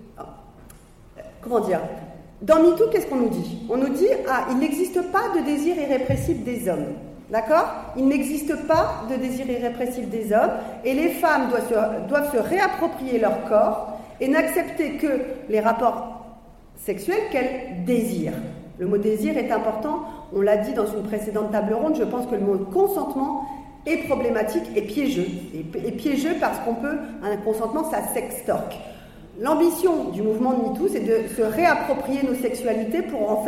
Comment dire ? Dans MeToo, qu'est-ce qu'on nous dit ? On nous dit, il n'existe pas de désir irrépressible des hommes. D'accord ? Il n'existe pas de désir irrépressible des hommes, et les femmes doivent se réapproprier leur corps et n'accepter que les rapports sexuels qu'elles désirent. Le mot désir est important, on l'a dit dans une précédente table ronde, je pense que le mot consentement est problématique et piégeux. Et piégeux parce un consentement, ça sextorque. L'ambition du mouvement de MeToo, c'est de se réapproprier nos sexualités pour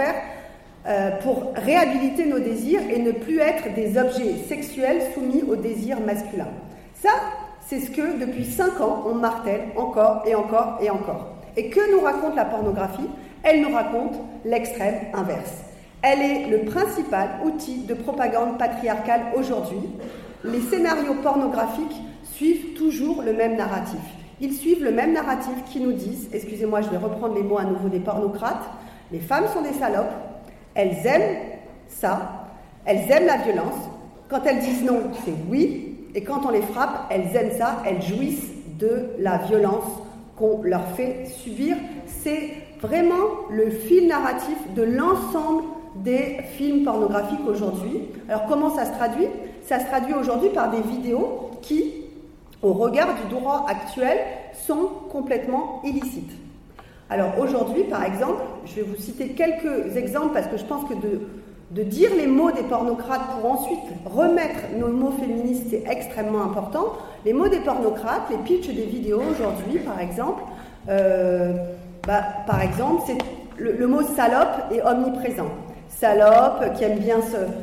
réhabiliter nos désirs et ne plus être des objets sexuels soumis au désir masculin. Ça, c'est ce que, depuis 5 ans, on martèle encore et encore et encore. Et que nous raconte la pornographie ? Elle nous raconte l'extrême inverse. Elle est le principal outil de propagande patriarcale aujourd'hui. Les scénarios pornographiques suivent toujours le même narratif. Ils suivent le même narratif qui nous disent, excusez-moi, je vais reprendre les mots à nouveau des pornocrates, les femmes sont des salopes, elles aiment ça, elles aiment la violence. Quand elles disent non, c'est oui, et quand on les frappe, elles aiment ça, elles jouissent de la violence qu'on leur fait subir. vraiment le fil narratif de l'ensemble des films pornographiques aujourd'hui. Alors comment ça se traduit ? Ça se traduit aujourd'hui par des vidéos qui, au regard du droit actuel, sont complètement illicites. Alors aujourd'hui, par exemple, je vais vous citer quelques exemples parce que je pense que de dire les mots des pornocrates pour ensuite remettre nos mots féministes, c'est extrêmement important. Les mots des pornocrates, les pitchs des vidéos aujourd'hui, par exemple, c'est le mot salope est omniprésent. Salope, qui aime bien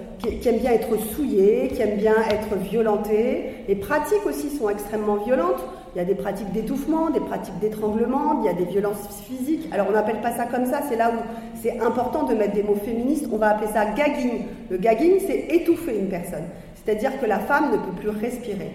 être souillée, qui aime bien être violentée. Les pratiques aussi sont extrêmement violentes. Il y a des pratiques d'étouffement, des pratiques d'étranglement, il y a des violences physiques. Alors on n'appelle pas ça comme ça, c'est là où c'est important de mettre des mots féministes. On va appeler ça gagging. Le gagging, c'est étouffer une personne. C'est-à-dire que la femme ne peut plus respirer.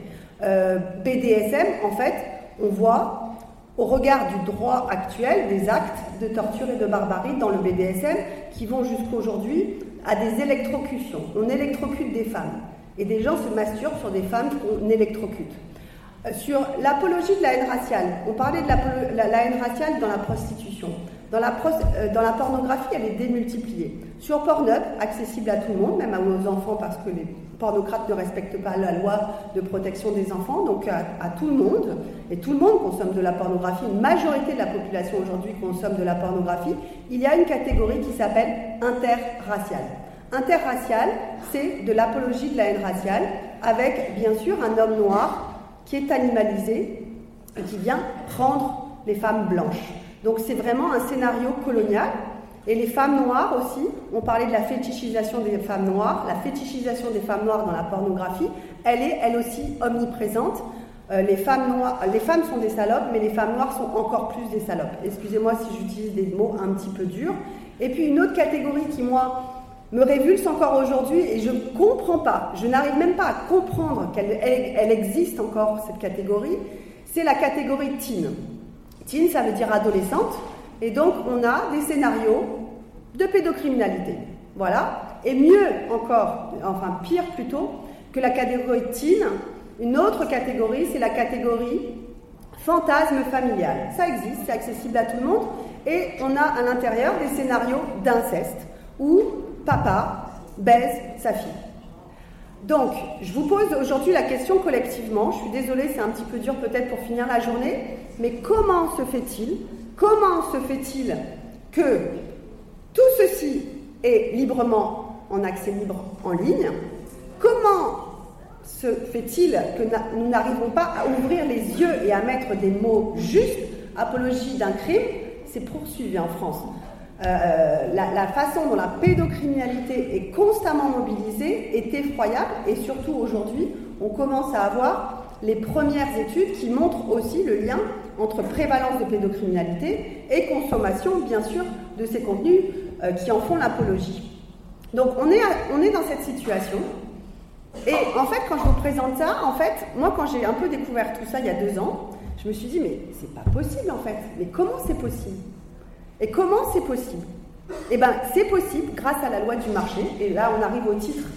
BDSM, en fait, on voit au regard du droit actuel des actes de torture et de barbarie dans le BDSM qui vont jusqu'aujourd'hui à des électrocutions. On électrocute des femmes et des gens se masturbent sur des femmes qu'on électrocute. Sur l'apologie de la haine raciale, on parlait de la haine raciale dans la prostitution. Dans la pornographie, elle est démultipliée. Sur Pornhub, accessible à tout le monde, même aux enfants, parce que les pornocrates ne respectent pas la loi de protection des enfants, donc à tout le monde. Et tout le monde consomme de la pornographie. Une majorité de la population aujourd'hui consomme de la pornographie. Il y a une catégorie qui s'appelle interraciale. Interraciale, c'est de l'apologie de la haine raciale, avec bien sûr un homme noir qui est animalisé et qui vient prendre les femmes blanches. Donc c'est vraiment un scénario colonial. Et les femmes noires aussi, on parlait de la fétichisation des femmes noires. La fétichisation des femmes noires dans la pornographie, elle est elle aussi omniprésente. Les femmes sont des salopes, mais les femmes noires sont encore plus des salopes. Excusez-moi si j'utilise des mots un petit peu durs. Et puis une autre catégorie qui, moi, me révulse encore aujourd'hui, et je ne comprends pas, je n'arrive même pas à comprendre qu'elle existe encore, cette catégorie, c'est la catégorie teen. Teen, ça veut dire adolescente, et donc on a des scénarios de pédocriminalité. Voilà. Et mieux encore, enfin pire plutôt, que la catégorie teen, une autre catégorie, c'est la catégorie fantasme familial. Ça existe, c'est accessible à tout le monde, et on a à l'intérieur des scénarios d'inceste, où papa baise sa fille. Donc, je vous pose aujourd'hui la question collectivement. Je suis désolée, c'est un petit peu dur peut-être pour finir la journée, mais comment se fait-il que tout ceci est librement en accès libre en ligne ? Comment se fait-il que nous n'arrivons pas à ouvrir les yeux et à mettre des mots justes ? Apologie d'un crime, c'est poursuivi en France. La façon dont la pédocriminalité est constamment mobilisée est effroyable, et surtout aujourd'hui, on commence à avoir les premières études qui montrent aussi le lien entre prévalence de pédocriminalité et consommation, bien sûr, de ces contenus qui en font l'apologie. Donc on est dans cette situation, et en fait, quand je vous présente ça, en fait, moi quand j'ai un peu découvert tout ça il y a 2 ans, je me suis dit, mais c'est pas possible en fait, mais comment c'est possible ? Et comment c'est possible ? Eh bien, c'est possible grâce à la loi du marché. Et là, on arrive au titre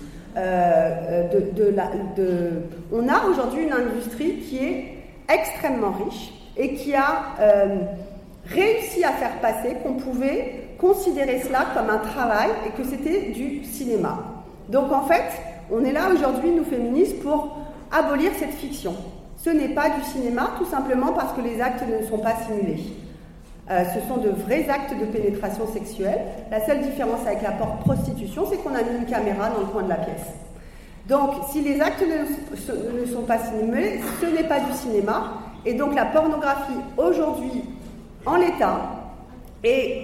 on a aujourd'hui une industrie qui est extrêmement riche et qui a réussi à faire passer qu'on pouvait considérer cela comme un travail et que c'était du cinéma. Donc, en fait, on est là aujourd'hui, nous féministes, pour abolir cette fiction. Ce n'est pas du cinéma, tout simplement parce que les actes ne sont pas simulés. Ce sont de vrais actes de pénétration sexuelle. La seule différence avec la prostitution, c'est qu'on a mis une caméra dans le coin de la pièce. Donc, si les actes ne sont pas simulés, ce n'est pas du cinéma. Et donc, la pornographie, aujourd'hui, en l'état, est,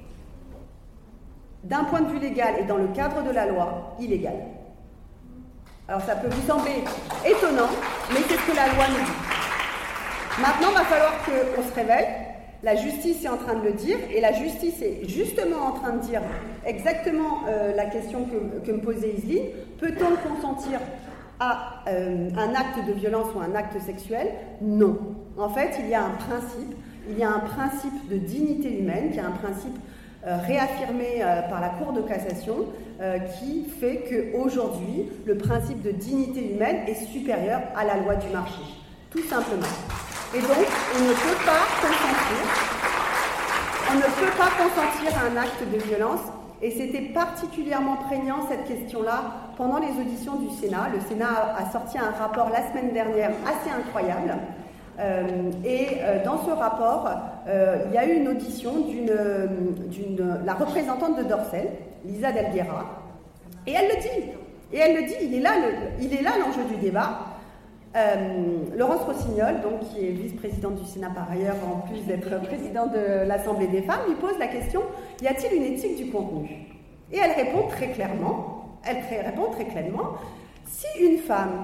d'un point de vue légal et dans le cadre de la loi, illégale. Alors, ça peut vous sembler étonnant, mais c'est ce que la loi nous dit. Maintenant, il va falloir qu'on se réveille. La justice est en train de le dire, et la justice est justement en train de dire exactement la question que me posait Iseline. Peut-on consentir à un acte de violence ou un acte sexuel ? Non. En fait, il y a un principe de dignité humaine, qui est un principe réaffirmé par la Cour de cassation, qui fait qu'aujourd'hui, le principe de dignité humaine est supérieur à la loi du marché. Tout simplement. Et donc, on ne peut pas consentir. on ne peut pas consentir à un acte de violence. Et c'était particulièrement prégnant, cette question-là, pendant les auditions du Sénat. Le Sénat a sorti un rapport la semaine dernière assez incroyable. Dans ce rapport, il y a eu une audition la représentante de Dorsel, Lisa Delguera, et elle le dit, il est là l'enjeu du débat. Laurence Rossignol, donc, qui est vice-présidente du Sénat par ailleurs, en plus d'être présidente de l'Assemblée des femmes, lui pose la question, y a-t-il une éthique du contenu ? Et elle répond très clairement, si une femme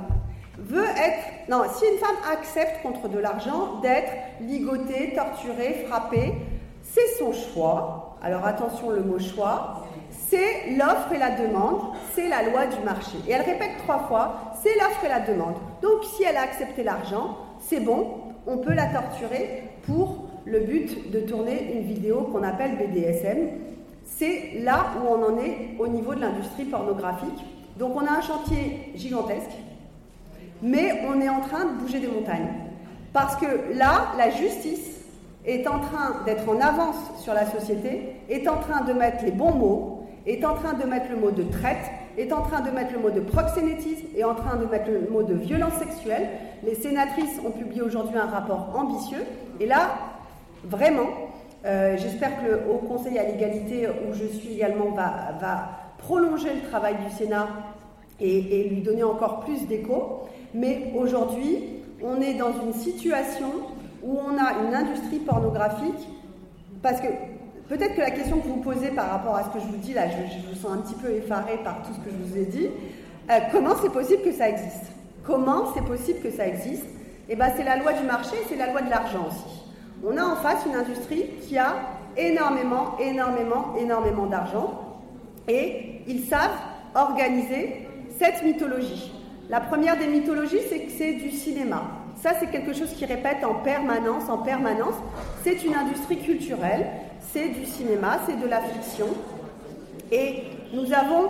accepte contre de l'argent d'être ligotée, torturée, frappée, c'est son choix. Alors attention, le mot choix, c'est l'offre et la demande, c'est la loi du marché. Et elle répète 3 fois, c'est l'offre et la demande. Donc si elle a accepté l'argent, c'est bon, on peut la torturer pour le but de tourner une vidéo qu'on appelle BDSM. C'est là où on en est au niveau de l'industrie pornographique. Donc on a un chantier gigantesque, mais on est en train de bouger des montagnes. Parce que là, la justice est en train d'être en avance sur la société, est en train de mettre les bons mots, est en train de mettre le mot de traite, est en train de mettre le mot de proxénétisme, est en train de mettre le mot de violence sexuelle. Les sénatrices ont publié aujourd'hui un rapport ambitieux. Et là, vraiment, j'espère que le Haut Conseil à l'égalité, où je suis également, va prolonger le travail du Sénat et lui donner encore plus d'écho. Mais aujourd'hui, on est dans une situation où on a une industrie pornographique, parce que peut-être que la question que vous posez par rapport à ce que je vous dis là, je vous sens un petit peu effarée par tout ce que je vous ai dit, comment c'est possible que ça existe ? Comment c'est possible que ça existe ? Eh bien, c'est la loi du marché, c'est la loi de l'argent aussi. On a en face une industrie qui a énormément d'argent, et ils savent organiser cette mythologie. La première des mythologies, c'est que c'est du cinéma. Ça, c'est quelque chose qui répète en permanence. C'est une industrie culturelle, c'est du cinéma, c'est de la fiction. Et nous avons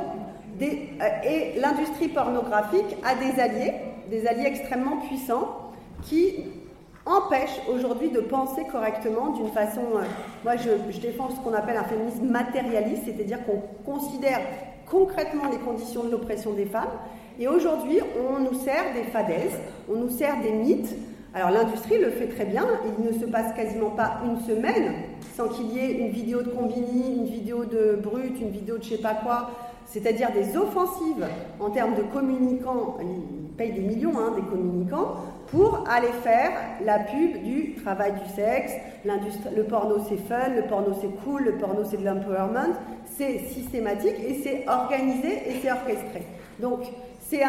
et l'industrie pornographique a des alliés extrêmement puissants qui empêchent aujourd'hui de penser correctement d'une façon... moi, je défends ce qu'on appelle un féminisme matérialiste, c'est-à-dire qu'on considère concrètement les conditions de l'oppression des femmes. Et aujourd'hui, on nous sert des fadaises, on nous sert des mythes. Alors l'industrie le fait très bien, il ne se passe quasiment pas une semaine sans qu'il y ait une vidéo de Combini, une vidéo de Brut, une vidéo de je sais pas quoi, c'est-à-dire des offensives en termes de communicants. Ils payent des millions, des communicants, pour aller faire la pub du travail du sexe. Le porno c'est fun, le porno c'est cool, le porno c'est de l'empowerment. C'est systématique et c'est organisé et c'est orchestré. Donc c'est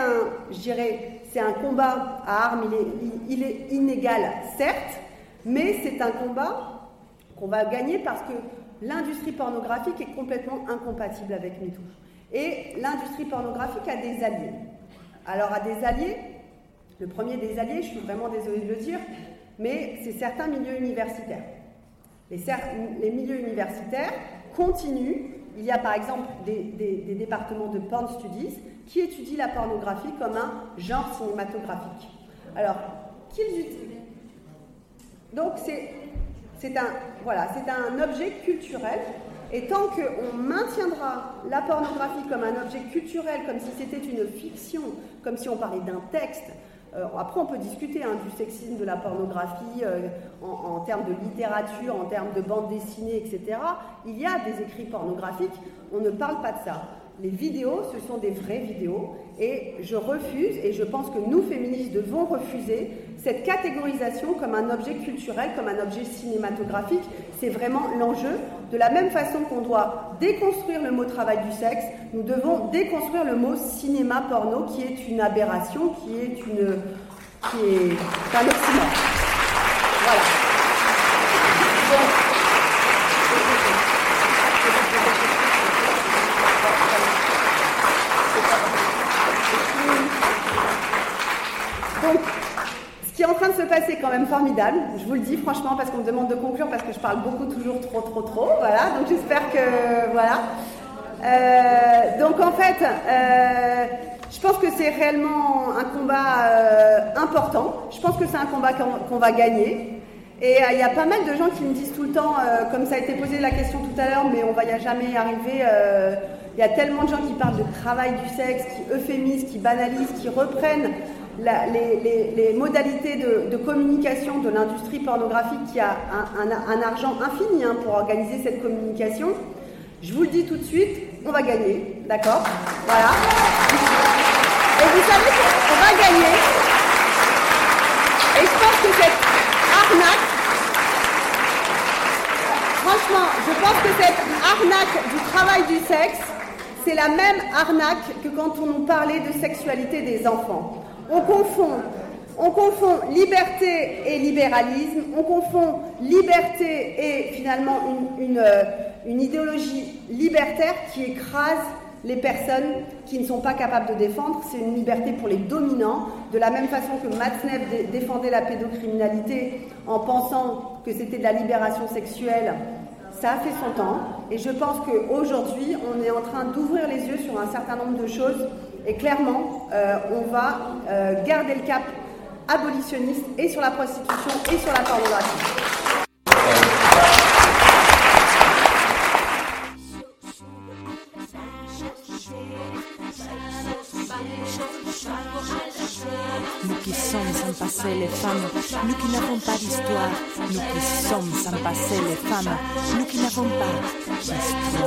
un combat à armes, il est inégal, certes, mais c'est un combat qu'on va gagner parce que l'industrie pornographique est complètement incompatible avec MeToo. Et l'industrie pornographique a des alliés. Alors, a des alliés, le premier des alliés, je suis vraiment désolée de le dire, mais c'est certains milieux universitaires. Les milieux universitaires continuent. Il y a par exemple des départements de porn studies qui étudient la pornographie comme un genre cinématographique. Alors, qu'ils utilisent. Donc, c'est un objet culturel. Et tant qu'on maintiendra la pornographie comme un objet culturel, comme si c'était une fiction, comme si on parlait d'un texte, après on peut discuter du sexisme de la pornographie en termes de littérature, en termes de bande dessinée, etc. Il y a des écrits pornographiques, on ne parle pas de ça. Les vidéos, ce sont des vraies vidéos, et je refuse, et je pense que nous, féministes, devons refuser cette catégorisation comme un objet culturel, comme un objet cinématographique. C'est vraiment l'enjeu. De la même façon qu'on doit déconstruire le mot travail du sexe, nous devons déconstruire le mot cinéma porno, qui est une aberration, qui est un oxymore. Voilà. Donc, ce qui est en train de se passer est quand même formidable, je vous le dis franchement, parce qu'on me demande de conclure, parce que je parle beaucoup, toujours trop, voilà, donc j'espère que, voilà. Donc en fait, je pense que c'est réellement un combat important, je pense que c'est un combat qu'on va gagner, Et il y a pas mal de gens qui me disent tout le temps, comme ça a été posé la question tout à l'heure, mais on va jamais y arriver. Il y a tellement de gens qui parlent de travail du sexe, qui euphémisent, qui banalisent, qui reprennent les modalités de communication de l'industrie pornographique qui a un argent infini pour organiser cette communication. Je vous le dis tout de suite, on va gagner, d'accord? Voilà. Et vous savez qu'on va gagner. Et je pense que cette arnaque, franchement, je pense que cette arnaque du travail du sexe, c'est la même arnaque que quand on nous parlait de sexualité des enfants. On confond liberté et libéralisme, on confond liberté et finalement une idéologie libertaire qui écrase les personnes qui ne sont pas capables de défendre. C'est une liberté pour les dominants, de la même façon que Matzneff défendait la pédocriminalité en pensant que c'était de la libération sexuelle. Ça a fait son temps et je pense qu'aujourd'hui, on est en train d'ouvrir les yeux sur un certain nombre de choses et clairement, on va garder le cap abolitionniste et sur la prostitution et sur la pornographie. Nous qui sommes sans passer les femmes, nous qui n'avons pas d'histoire, nous qui sommes sans passer les femmes, nous qui n'avons pas d'histoire.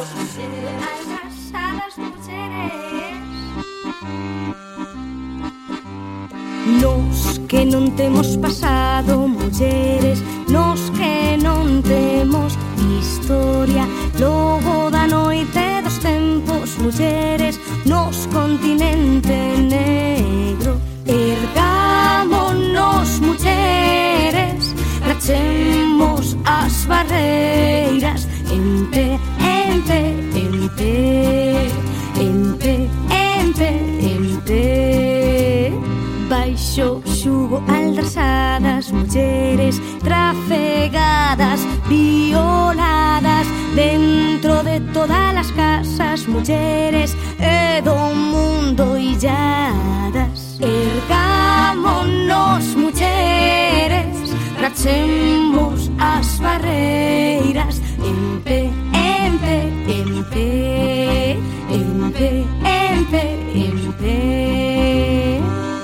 Nos que non temos pasado, mulleres, nos que non temos historia, logo da noite dos tempos, mulleres, nos continente negro. Ergámonos, mulleres, rachemos as barreiras, en pé, en pé, en pé, en pé, en pé, en pé. Baixo xugo aldrasadas, mulleres trafegadas, violadas, dentro de todas as casas, mulleres e do mundo illadas. Ergámonos, mulleres, rachemos as barreiras, en pé, en pé, en pé, en pé, en pé, en pé.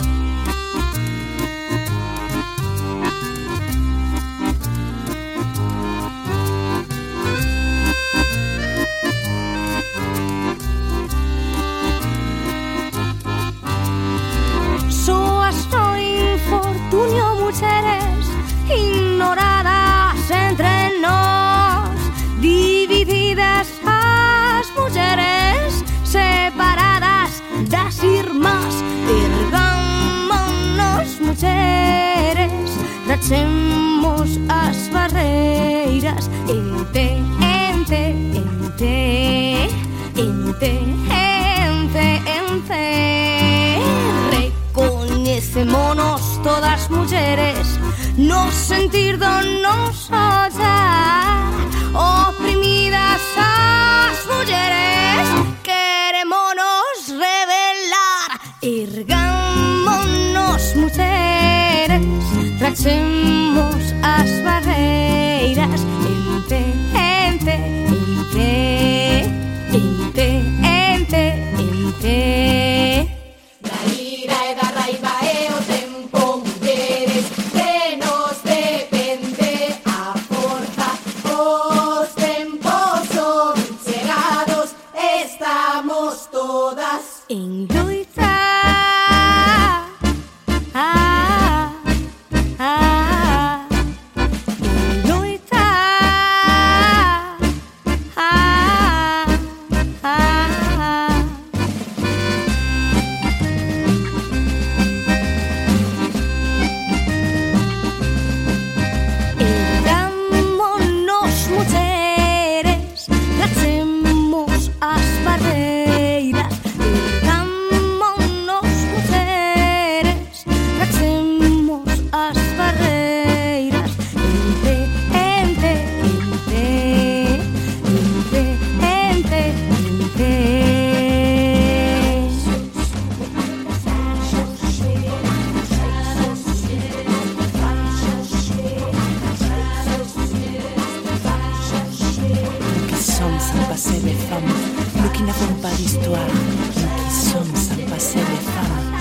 Infortunio, mulleres ignoradas entre nós, divididas as mulleres, separadas das irmás. Ergámonos, mulleres, rachemos as barreiras, en pé, en pé, en pé, en pé, en pé, en pé. Recoñecémonos todas mulleres, no sentir do noso ollar, oprimidas as mulleres, querémonos revelar. Ergámonos, mulleres, rachemos as barreiras, en pé, en pé, en pé, en pé, en pé, en pé. Da ira e da raiva e o tempo, mulleres, de nos depende a forza. Os tempos son chegados, estamos todas en loita. En loita. Ergámonos, mulleres, rachemos as barreiras. Ergámonos, sans passer les femmes. Nous qui n'avons pas d'histoire, nous qui sommes sans passer les femmes.